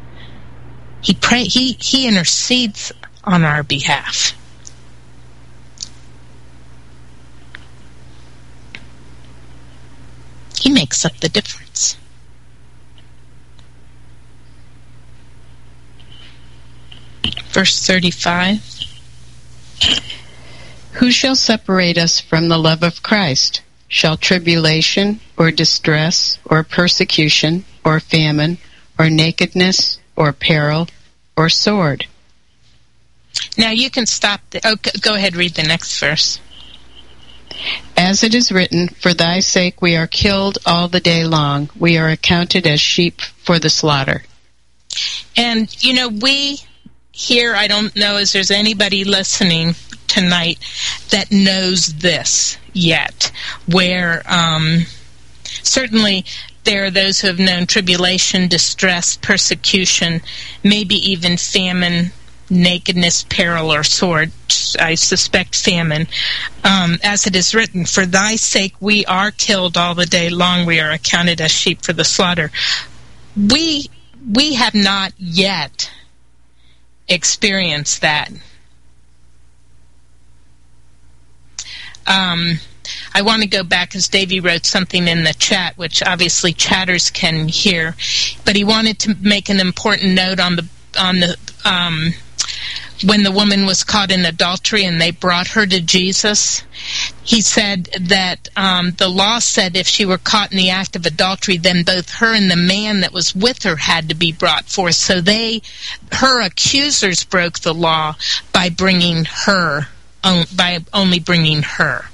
He intercedes on our behalf. He makes up the difference. Verse 35.
Who shall separate us from the love of Christ? Shall tribulation, or distress, or persecution, or famine, or nakedness, or peril, or sword?
Now you can stop. Go ahead, read the next verse.
As it is written, for thy sake we are killed all the day long. We are accounted as sheep for the slaughter.
And, we here, I don't know if there's anybody listening tonight that knows this yet, where certainly there are those who have known tribulation, distress, persecution, maybe even famine, nakedness, peril, or sword. I suspect famine. As it is written, for thy sake we are killed all the day long. We are accounted as sheep for the slaughter. We have not yet experienced that. I want to go back, because Davey wrote something in the chat, which obviously chatters can hear, but he wanted to make an important note on the when the woman was caught in adultery and they brought her to Jesus. He said that the law said if she were caught in the act of adultery, then both her and the man that was with her had to be brought forth. So her accusers broke the law by only bringing her.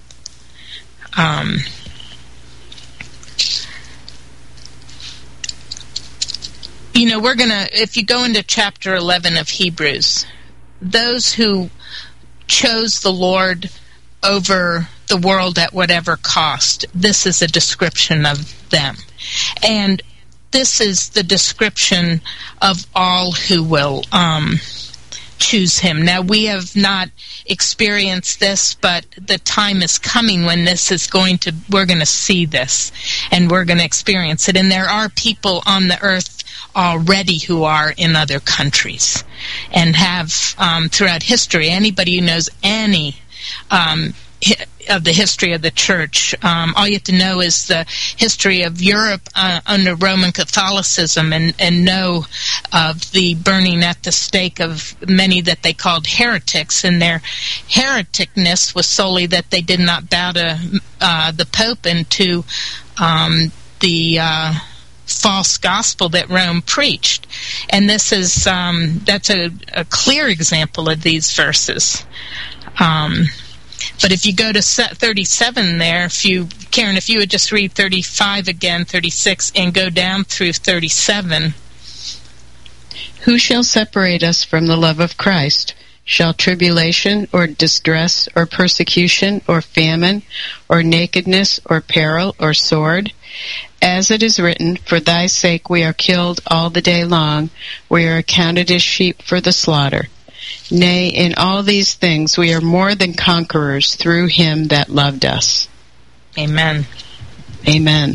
We're going to, if you go into chapter 11 of Hebrews, those who chose the Lord over the world at whatever cost, this is a description of them. And this is the description of all who will choose him. Now, we have not experienced this, but the time is coming when we're going to see this, and we're going to experience it. And there are people on the earth already who are in other countries and have throughout history. Anybody who knows any of the history of the church, all you have to know is the history of Europe under Roman Catholicism, and know of the burning at the stake of many that they called heretics, and their hereticness was solely that they did not bow to the Pope and to the false gospel that Rome preached. And this is that's a clear example of these verses. But if you go to 37 there, Karen, if you would just read 35 again, 36, and go down through 37.
Who shall separate us from the love of Christ? Shall tribulation, or distress, or persecution, or famine, or nakedness, or peril, or sword? As it is written, for thy sake we are killed all the day long, we are accounted as sheep for the slaughter. Nay, in all these things we are more than conquerors through him that loved us.
Amen.
Amen.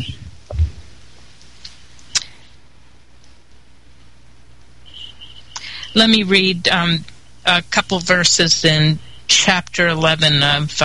Let me read a couple verses in chapter 11 of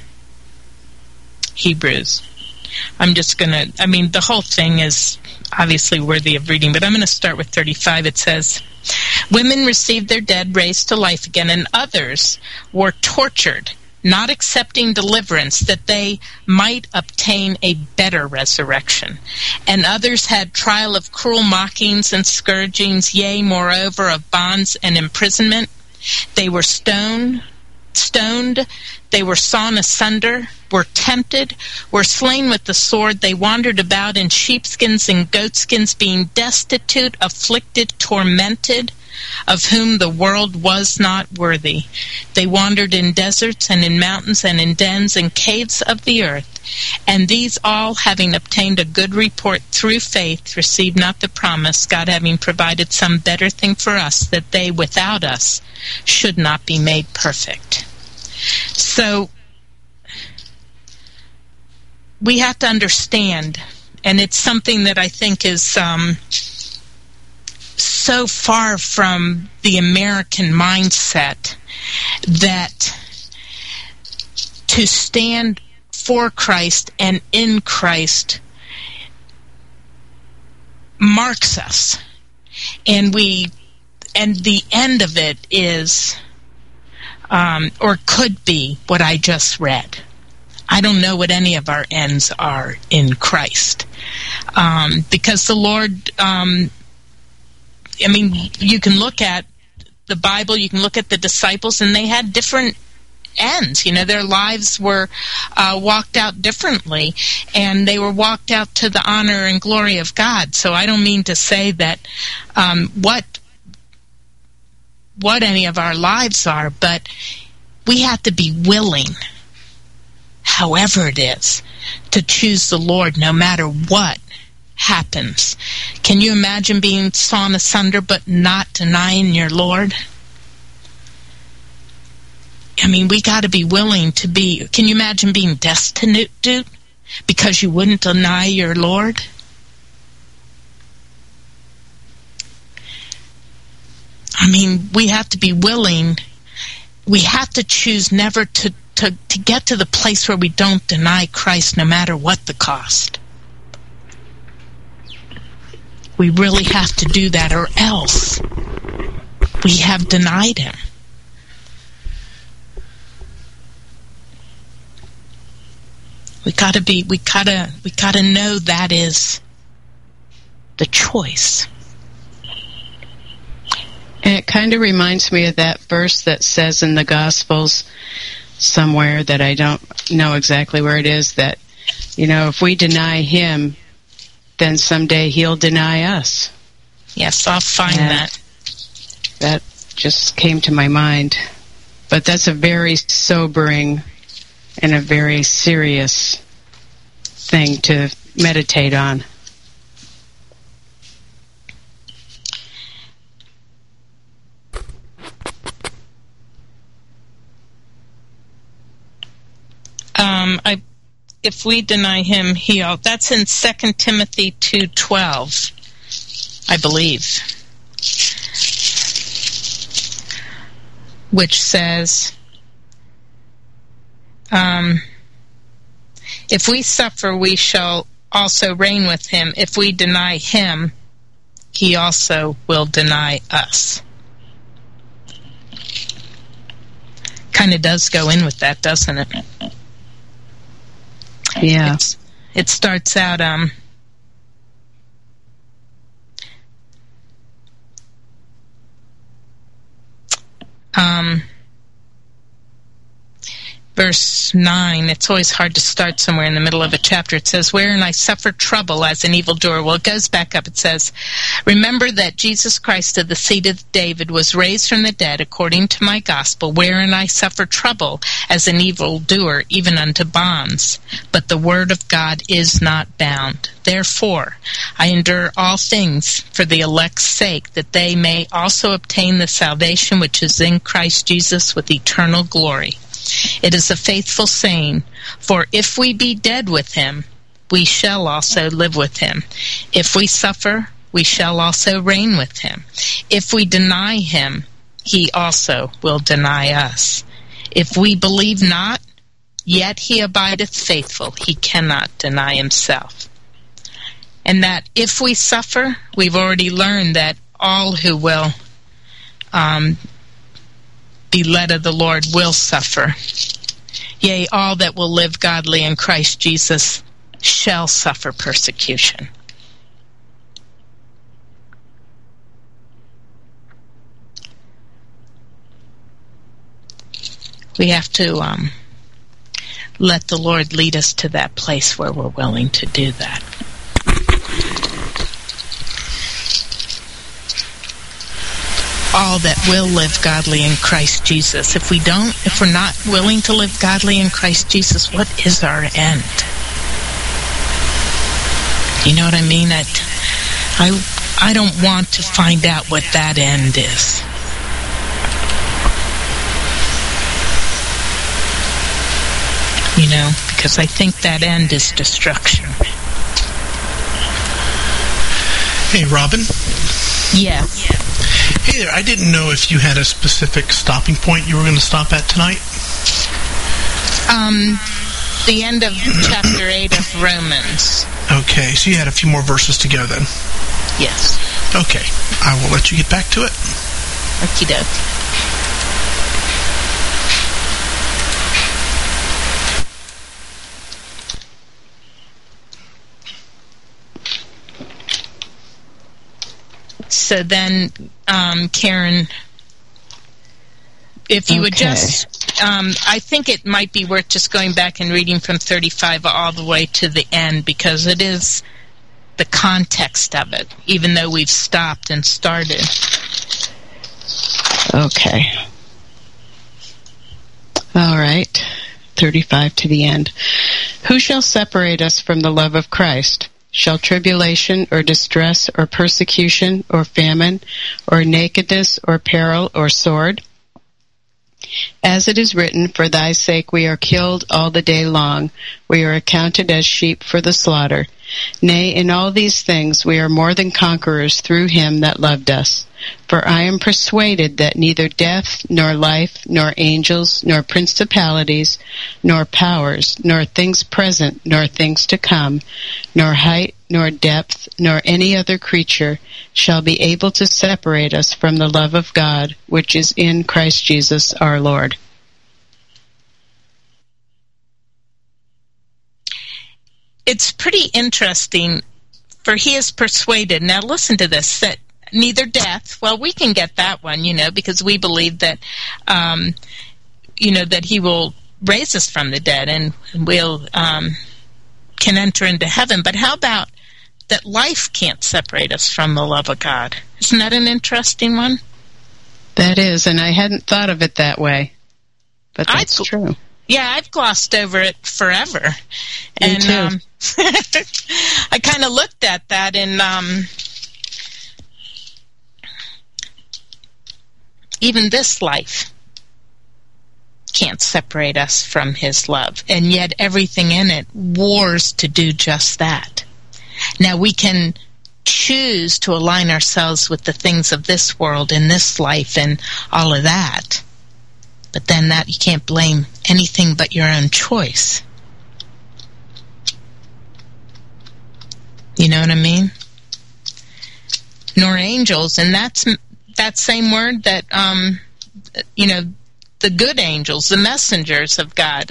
Hebrews. I'm just going to, the whole thing is obviously worthy of reading, but I'm going to start with 35. It says, women received their dead raised to life again, and others were tortured, not accepting deliverance, that they might obtain a better resurrection. And others had trial of cruel mockings and scourgings, yea, moreover, of bonds and imprisonment. They were stoned, they were sawn asunder, were tempted, were slain with the sword. They wandered about in sheepskins and goatskins, being destitute, afflicted, tormented, of whom the world was not worthy. They wandered in deserts and in mountains and in dens and caves of the earth. And these all, having obtained a good report through faith, received not the promise, God having provided some better thing for us, that they without us should not be made perfect. So, we have to understand, and it's something that I think is so far from the American mindset, that to stand for Christ and in Christ marks us. And the end of it is, or could be, what I just read. I don't know what any of our ends are in Christ. Because the Lord, you can look at the Bible, you can look at the disciples, and they had different ends. Their lives were walked out differently, and they were walked out to the honor and glory of God. So I don't mean to say that what any of our lives are, but we have to be willing, however it is, to choose the Lord no matter what happens. Can you imagine being sawn asunder but not denying your Lord? We got to be willing to be. Can you imagine being destitute because you wouldn't deny your Lord? We have to be willing. We have to choose never to get to the place where we don't deny Christ no matter what the cost. We really have to do that, or else we have denied him. We gotta know that is the choice.
And it kind of reminds me of that verse that says in the Gospels somewhere, that I don't know exactly where it is, that, if we deny him, then someday he'll deny us.
Yes, I'll find that.
That just came to my mind. But that's a very sobering and a very serious thing to meditate on.
If we deny him, that's in 2 Timothy 2:12, I believe, which says, if we suffer, we shall also reign with him. If we deny him, he also will deny us. Kind of does go in with that, doesn't it?
Yeah.
It starts out, verse 9, it's always hard to start somewhere in the middle of a chapter. It says, wherein I suffer trouble as an evildoer. Well, it goes back up. It says, remember that Jesus Christ of the seed of David was raised from the dead according to my gospel, wherein I suffer trouble as an evildoer, even unto bonds. But the word of God is not bound. Therefore, I endure all things for the elect's sake, that they may also obtain the salvation which is in Christ Jesus with eternal glory. It is a faithful saying, for if we be dead with him, we shall also live with him. If we suffer, we shall also reign with him. If we deny him, he also will deny us. If we believe not, yet he abideth faithful. He cannot deny himself. And that if we suffer, we've already learned that all who will be led of the Lord will suffer. Yea, all that will live godly in Christ Jesus shall suffer persecution. We have to let the Lord lead us to that place where we're willing to do that. All that will live godly in Christ Jesus. If we're not willing to live godly in Christ Jesus, what is our end? You know what I mean? I don't want to find out what that end is. You know, because I think that end is destruction.
Hey, Robin?
Yes.
Hey there, I didn't know if you had a specific stopping point you were going to stop at tonight.
The end of chapter 8 of Romans.
Okay, so you had a few more verses to go then.
Yes.
Okay, I will let you get back to it.
Okie doke. So then, Karen, if you would just, I think it might be worth just going back and reading from 35 all the way to the end, because it is the context of it, even though we've stopped and started.
Okay. All right. 35 to the end. Who shall separate us from the love of Christ? Shall tribulation or distress or persecution or famine or nakedness or peril or sword? As it is written, for thy sake we are killed all the day long. We are accounted as sheep for the slaughter. Nay, in all these things we are more than conquerors through him that loved us. For I am persuaded that neither death, nor life, nor angels, nor principalities, nor powers, nor things present, nor things to come, nor height, nor depth, nor any other creature shall be able to separate us from the love of God, which is in Christ Jesus our Lord.
It's pretty interesting, for he is persuaded. Now listen to this, that neither death, well, we can get that one, because we believe that, that he will raise us from the dead and we'll, can enter into heaven. But how about that life can't separate us from the love of God? Isn't that an interesting one?
That is, and I hadn't thought of it that way. But that's true.
Yeah, I've glossed over it forever.
Me
and
too.
I kind of looked at that in even this life can't separate us from his love, and yet everything in it wars to do just that. Now we can choose to align ourselves with the things of this world and this life and all of that, but then that you can't blame anything but your own choice. You know what I mean? Nor angels, and that's that same word that the good angels, the messengers of God,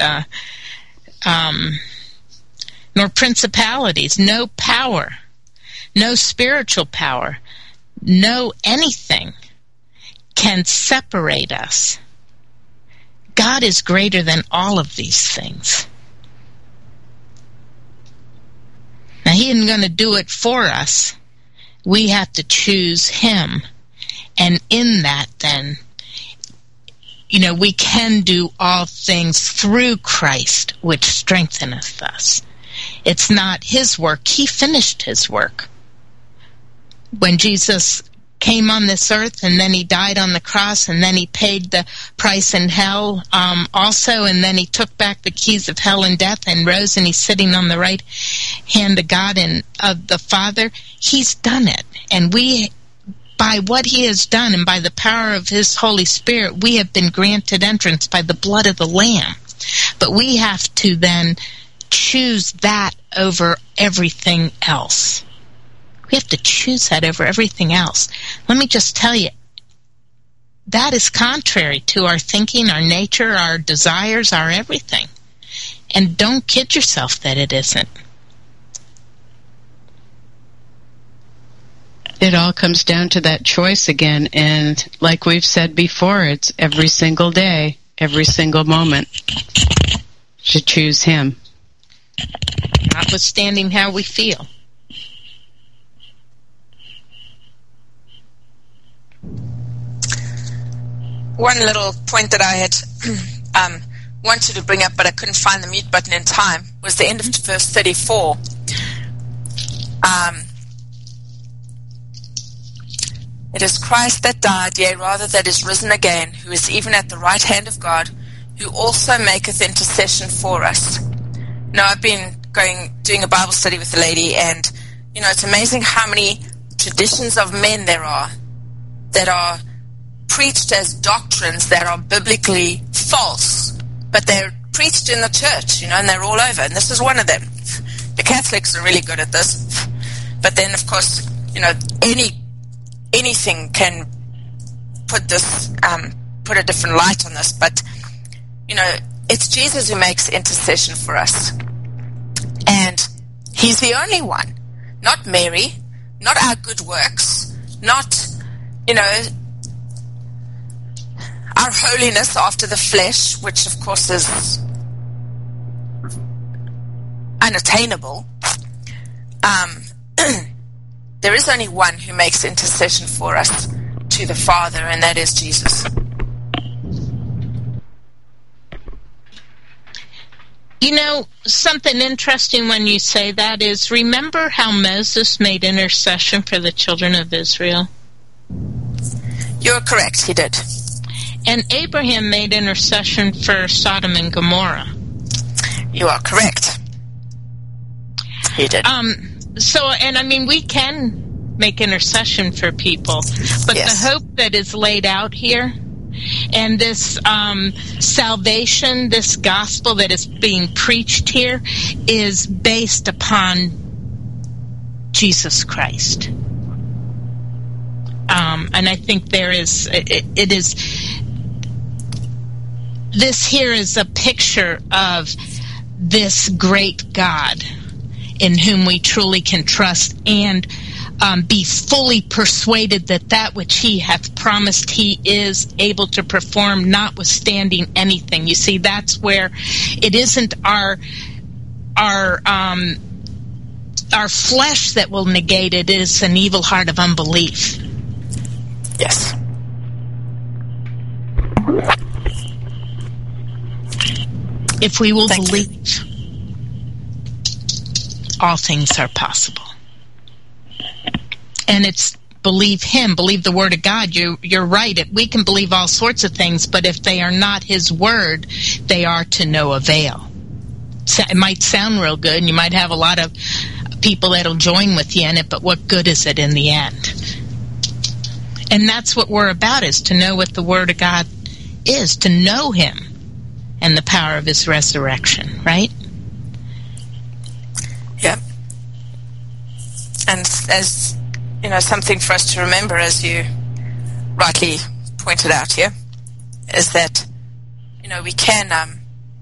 nor principalities, no power, no spiritual power, no anything can separate us God is greater than all of these things. Now, he isn't going to do it for us. We have to choose him. And in that, then, we can do all things through Christ, which strengtheneth us. It's not his work. He finished his work. When Jesus came on this earth, and then he died on the cross, and then he paid the price in hell also, and then he took back the keys of hell and death and rose, and he's sitting on the right hand of God and of the Father. He's done it. And we, by what he has done and by the power of his Holy Spirit, we have been granted entrance by the blood of the Lamb. But we have to then choose that over everything else. We have to choose that over everything else. Let me just tell you, that is contrary to our thinking, our nature, our desires, our everything. And don't kid yourself that it isn't.
It all comes down to that choice again, and like we've said before, it's every single day, every single moment to choose him.
Notwithstanding how we feel.
One little point that I had wanted to bring up, but I couldn't find the mute button in time, was the end of verse 34. It is Christ that died, yea, rather that is risen again, who is even at the right hand of God, who also maketh intercession for us. Now, I've been doing a Bible study with a lady, and, it's amazing how many traditions of men there are that are preached as doctrines that are biblically false, but they're preached in the church, and they're all over, and this is one of them. The Catholics are really good at this, but then, of course, anything can put this, put a different light on this, but, it's Jesus who makes intercession for us, and he's the only one, not Mary, not our good works, not, our holiness after the flesh, which of course is unattainable. There is only one who makes intercession for us to the Father, and that is Jesus.
Something interesting when you say that is, remember how Moses made intercession for the children of Israel?
You're correct, he did.
And Abraham made intercession for Sodom and Gomorrah.
You are correct. He did.
We can make intercession for people, but
yes.
The hope that is laid out here, and this salvation, this gospel that is being preached here, is based upon Jesus Christ. And I think it is. This here is a picture of this great God in whom we truly can trust and be fully persuaded that which he hath promised he is able to perform, notwithstanding anything. You see, that's where it isn't our flesh that will negate it. It is an evil heart of unbelief.
Yes.
If we will believe, all things are possible. And it's believe him, believe the word of God. You're right. We can believe all sorts of things, but if they are not his word, they are to no avail. It might sound real good, and you might have a lot of people that'll join with you in it, but what good is it in the end? And that's what we're about, is to know what the word of God is, to know him and the power of his resurrection, right?
Yep. And as something for us to remember, as you rightly pointed out here, is that we can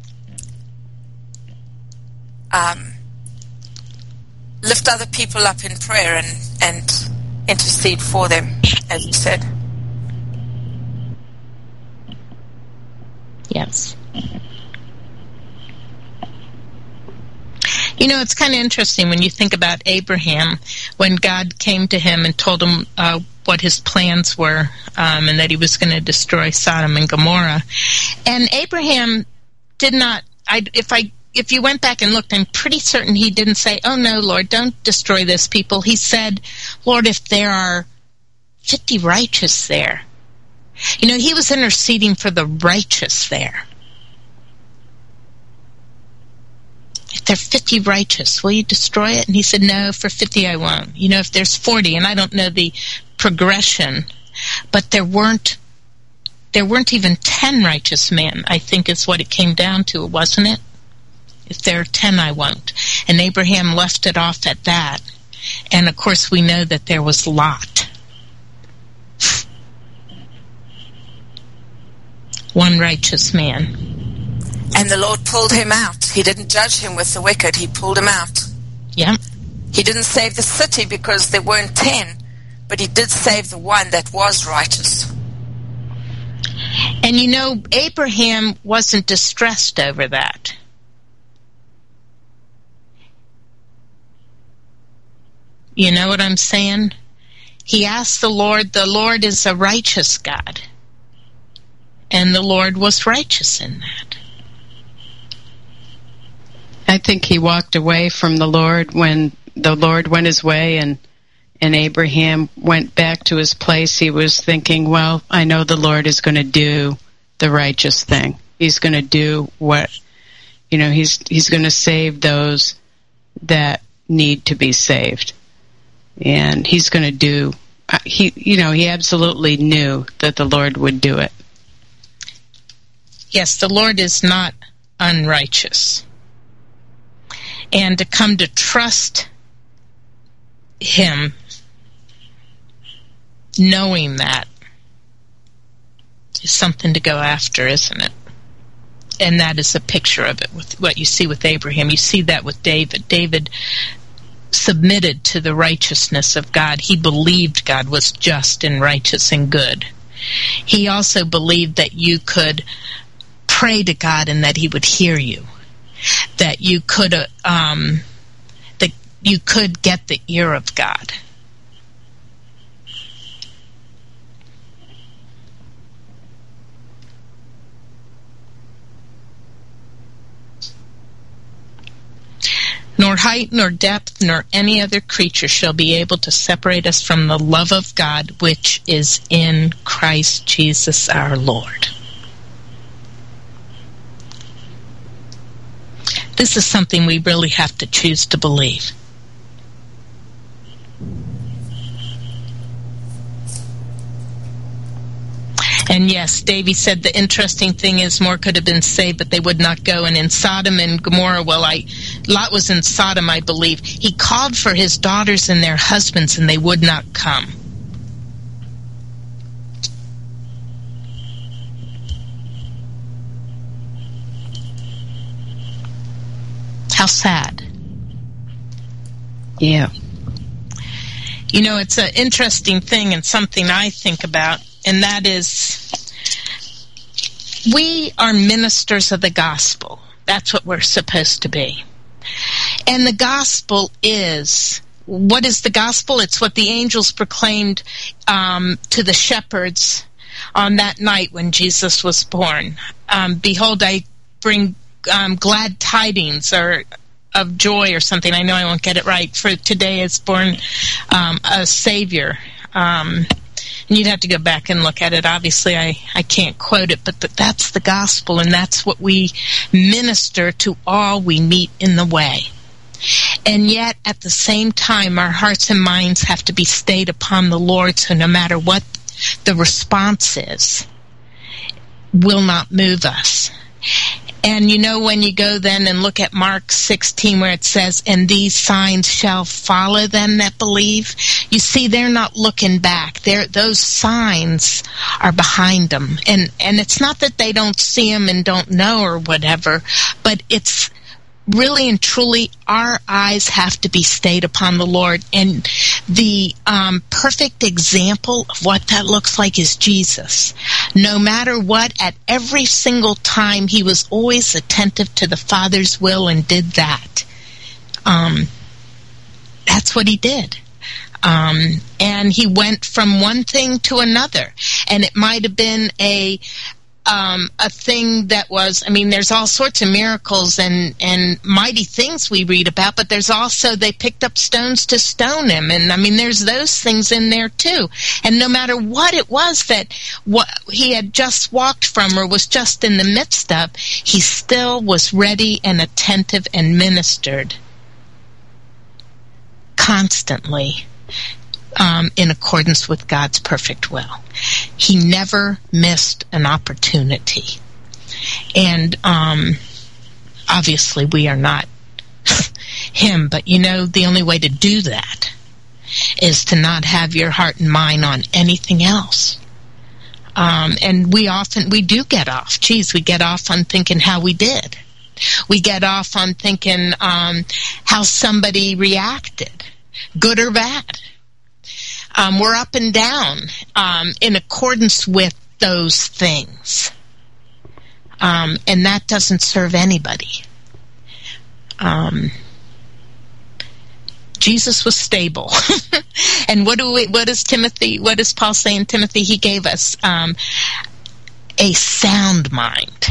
lift other people up in prayer and intercede for them, as you said.
Yes. You know, it's kind of interesting when you think about Abraham, when God came to him and told him what his plans were, and that he was going to destroy Sodom and Gomorrah. And Abraham did not, if you went back and looked, I'm pretty certain he didn't say, "Oh no, Lord, don't destroy this people." He said, "Lord, if there are 50 righteous there." You know, he was interceding for the righteous there. If there are 50 righteous, will you destroy it? And he said, "No, for 50 I won't." You know, if there's 40, and I don't know the progression, but there weren't even 10 righteous men, I think is what it came down to, wasn't it? If there are 10, I won't. And Abraham left it off at that. And of course we know that there was Lot. One righteous man.
And the Lord pulled him out. He didn't judge him with the wicked. He pulled him out.
Yeah.
He didn't save the city because there weren't 10, but he did save the one that was righteous.
And you know, Abraham wasn't distressed over that. You know what I'm saying? He asked the Lord is a righteous God. And the Lord was righteous in that.
I think he walked away from the Lord when the Lord went his way and Abraham went back to his place. He was thinking, well, I know the Lord is going to do the righteous thing. He's going to do what, you know, he's going to save those that need to be saved. And he's going to do, he absolutely knew that the Lord would do it.
Yes, the Lord is not unrighteous. And to come to trust him, knowing that, is something to go after, isn't it? And that is a picture of it, with what you see with Abraham. You see that with David. David submitted to the righteousness of God. He believed God was just and righteous and good. He also believed that you could pray to God and that he would hear you. That you could get the ear of God. Nor height, nor depth, nor any other creature shall be able to separate us from the love of God which is in Christ Jesus our Lord. This is something we really have to choose to believe. And yes, Davy said the interesting thing is more could have been saved, but they would not go. And in Sodom and Gomorrah, Lot was in Sodom, I believe. He called for his daughters and their husbands, and they would not come. How sad.
Yeah.
You know, it's an interesting thing and something I think about, and that is, we are ministers of the gospel. That's what we're supposed to be. And the gospel is, what is the gospel? It's what the angels proclaimed to the shepherds on that night when Jesus was born. Behold, I bring glad tidings or of joy or something. I know I won't get it right. For today is born a Savior. And you'd have to go back and look at it. Obviously, I can't quote it, but that's the gospel, and that's what we minister to all we meet in the way. And yet, at the same time, our hearts and minds have to be stayed upon the Lord, so no matter what the response is, will not move us. And you know, when you go then and look at Mark 16 where it says, and these signs shall follow them that believe, you see they're not looking back. Those signs are behind them. And it's not that they don't see them and don't know or whatever, but it's really and truly our eyes have to be stayed upon the Lord. And the perfect example of what that looks like is Jesus. No matter what, at every single time, he was always attentive to the Father's will and did that. That's what he did. And he went from one thing to another. And it might have been a thing that was, I mean, there's all sorts of miracles and mighty things we read about, but there's also, they picked up stones to stone him. And I mean, there's those things in there too. And no matter what it was that what he had just walked from or was just in the midst of, he still was ready and attentive and ministered constantly in accordance with God's perfect will. He never missed an opportunity. And obviously we are not him, but you know, the only way to do that is to not have your heart and mind on anything else. And we do get off. We get off on thinking how we did. We get off on thinking how somebody reacted, good or bad. We're up and down in accordance with those things. And that doesn't serve anybody. Jesus was stable. And what does Paul say in Timothy? He gave us a sound mind.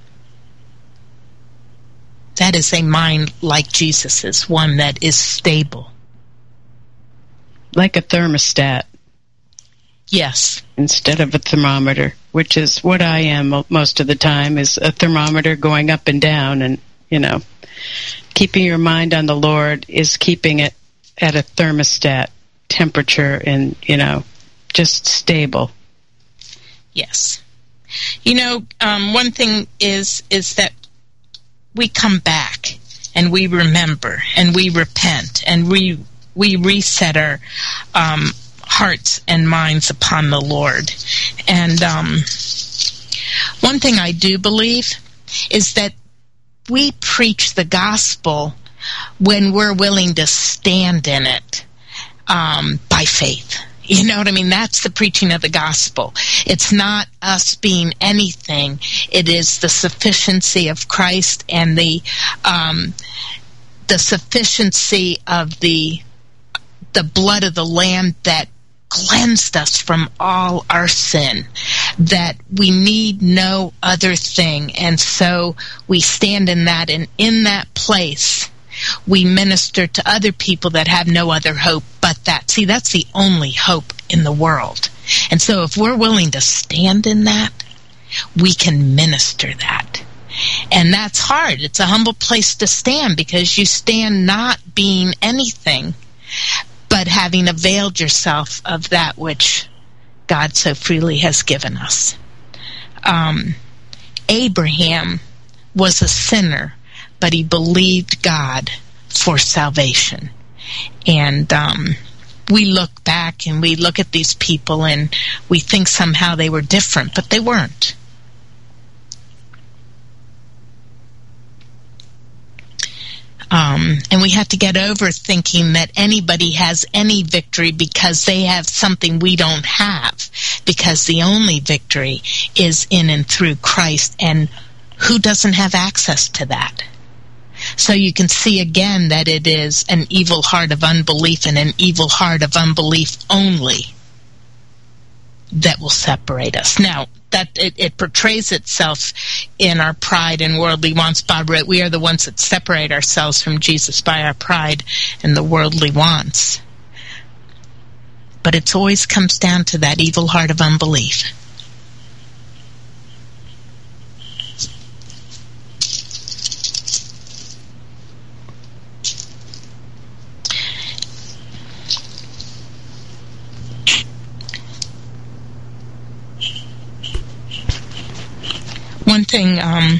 That is a mind like Jesus's, one that is stable.
Like a thermostat.
Yes.
Instead of a thermometer, which is what I am most of the time, is a thermometer going up and down. And, you know, keeping your mind on the Lord is keeping it at a thermostat temperature and, you know, just stable.
Yes. You know, one thing is that we come back and we remember and we repent and we reset our hearts and minds upon the Lord. And one thing I do believe is that we preach the gospel when we're willing to stand in it by faith. You know what I mean? That's the preaching of the gospel. It's not us being anything. It is the sufficiency of Christ and the sufficiency of the blood of the Lamb that cleansed us from all our sin, that we need no other thing. And so we stand in that, and in that place we minister to other people that have no other hope but that. See, that's the only hope in the world. And so if we're willing to stand in that, we can minister that. And that's hard. It's a humble place to stand, because you stand not being anything, but having availed yourself of that which God so freely has given us. Abraham was a sinner, but he believed God for salvation. And we look back and we look at these people and we think somehow they were different, but they weren't. And we have to get over thinking that anybody has any victory because they have something we don't have, because the only victory is in and through Christ, and who doesn't have access to that? So you can see again that it is an evil heart of unbelief, and an evil heart of unbelief only, that will separate us. Now, that it portrays itself in our pride and worldly wants. Bob wrote, we are the ones that separate ourselves from Jesus by our pride and the worldly wants. But it always comes down to that evil heart of unbelief. One thing, I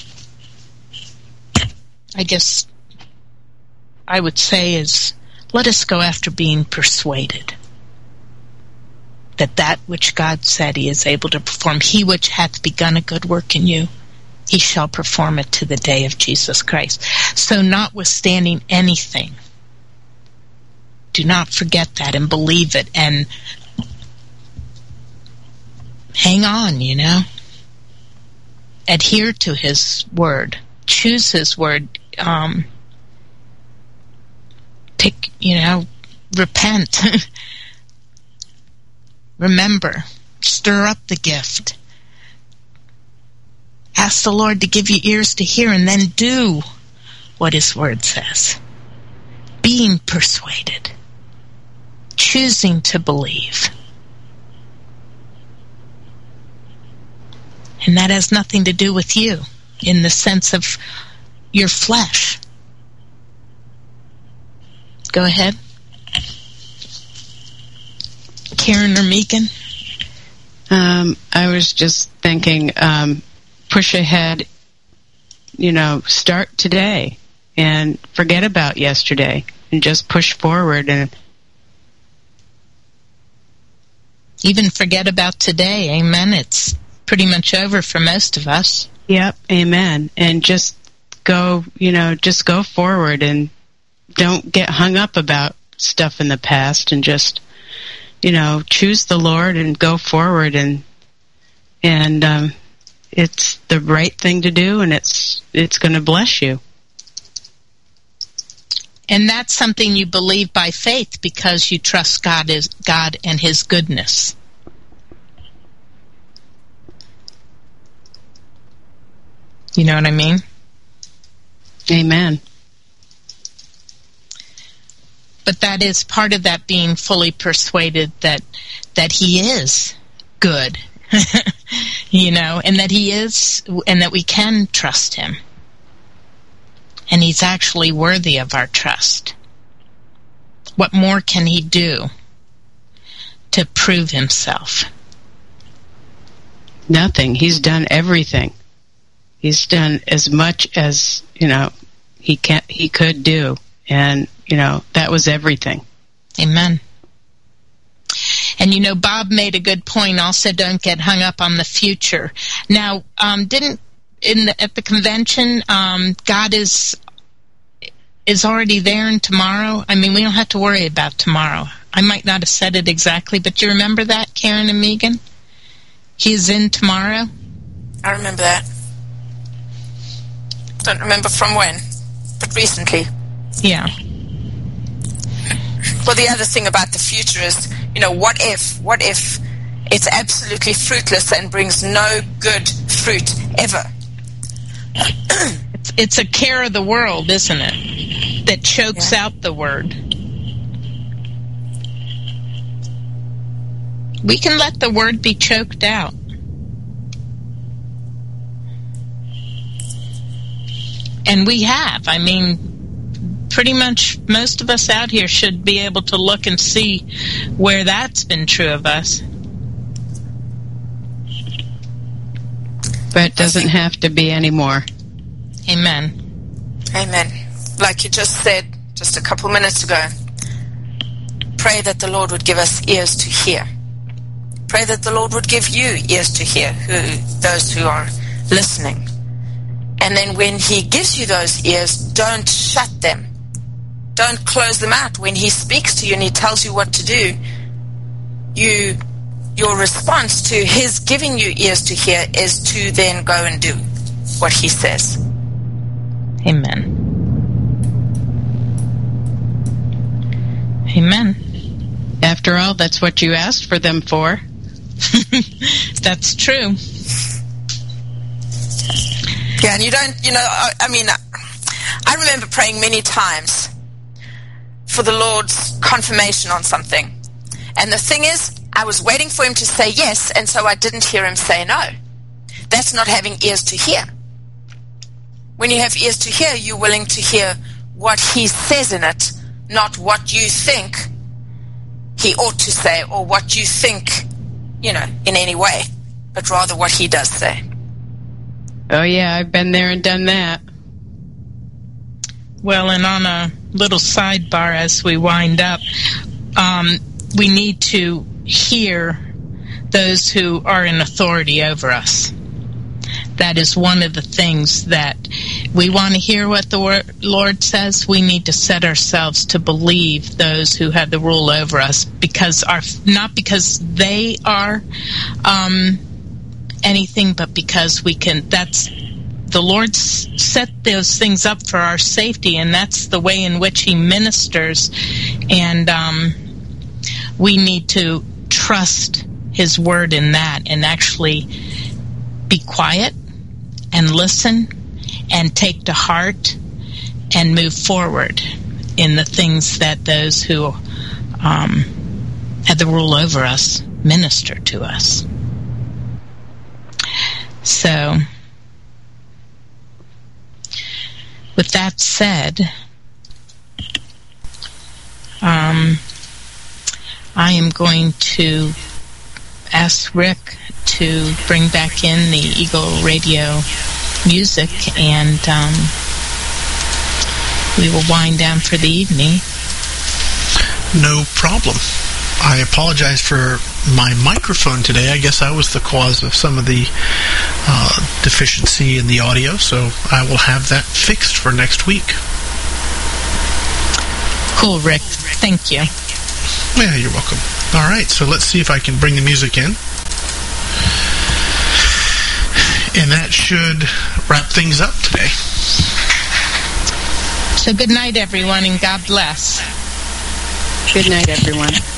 guess I would say is, let us go after being persuaded that that which God said he is able to perform, he which hath begun a good work in you, he shall perform it to the day of Jesus Christ. So notwithstanding anything, do not forget that and believe it, and hang on, adhere to his word, choose his word, repent, remember, stir up the gift, ask the Lord to give you ears to hear, and then do what his word says. Being persuaded, choosing to believe. And that has nothing to do with you in the sense of your flesh. Go ahead. Karen or Megan?
I was just thinking, push ahead, start today and forget about yesterday and just push forward and
even forget about today. Amen. It's pretty much over for most of us.
Yep, amen. And just go forward and don't get hung up about stuff in the past and just, choose the Lord and go forward and it's the right thing to do and it's going to bless you.
And that's something you believe by faith because you trust God and his goodness. You know what I mean?
Amen.
But that is part of that being fully persuaded that he is good, and that he is, and that we can trust him. And he's actually worthy of our trust. What more can he do to prove himself?
Nothing. He's done everything. He's done as much as, he could do. And, that was everything.
Amen. And, Bob made a good point also, don't get hung up on the future. Now, at the convention, God is already there in tomorrow. I mean, we don't have to worry about tomorrow. I might not have said it exactly, but do you remember that, Karen and Megan? He is in tomorrow?
I remember that. Don't remember from when, but recently.
Yeah.
Well, the other thing about the future is, what if it's absolutely fruitless and brings no good fruit ever?
It's a care of the world, isn't it? That chokes out the word. We can let the word be choked out. And we have. I mean, pretty much most of us out here should be able to look and see where that's been true of us.
But it doesn't have to be anymore.
Amen.
Amen. Like you just said just a couple minutes ago, pray that the Lord would give us ears to hear. Pray that the Lord would give you ears to hear, those who are listening. And then when he gives you those ears, don't shut them. Don't close them out. When he speaks to you and he tells you what to do, your response to his giving you ears to hear is to then go and do what he says.
Amen. Amen.
After all, that's what you asked for them for.
That's true.
Yeah, and you don't, I remember praying many times for the Lord's confirmation on something. And the thing is, I was waiting for him to say yes, and so I didn't hear him say no. That's not having ears to hear. When you have ears to hear, you're willing to hear what he says in it, not what you think he ought to say or what you think, in any way, but rather what he does say.
Oh, yeah, I've been there and done that.
Well, and on a little sidebar as we wind up, we need to hear those who are in authority over us. That is one of the things that we want to hear what the Lord says, we need to set ourselves to believe those who have the rule over us, not because they are anything, but because we can. That's the Lord set those things up for our safety, and that's the way in which He ministers. And we need to trust His word in that, and actually be quiet and listen and take to heart and move forward in the things that those who have the rule over us minister to us. So, with that said, I am going to ask Rick to bring back in the Eagle Radio music, and we will wind down for the evening.
No problem. I apologize for my microphone today. I guess I was the cause of some of the deficiency in the audio, so I will have that fixed for next week.
Cool, Rick. Thank you.
Yeah, you're welcome. All right, so let's see if I can bring the music in. And that should wrap things up today.
So good night, everyone, and God bless.
Good night, everyone.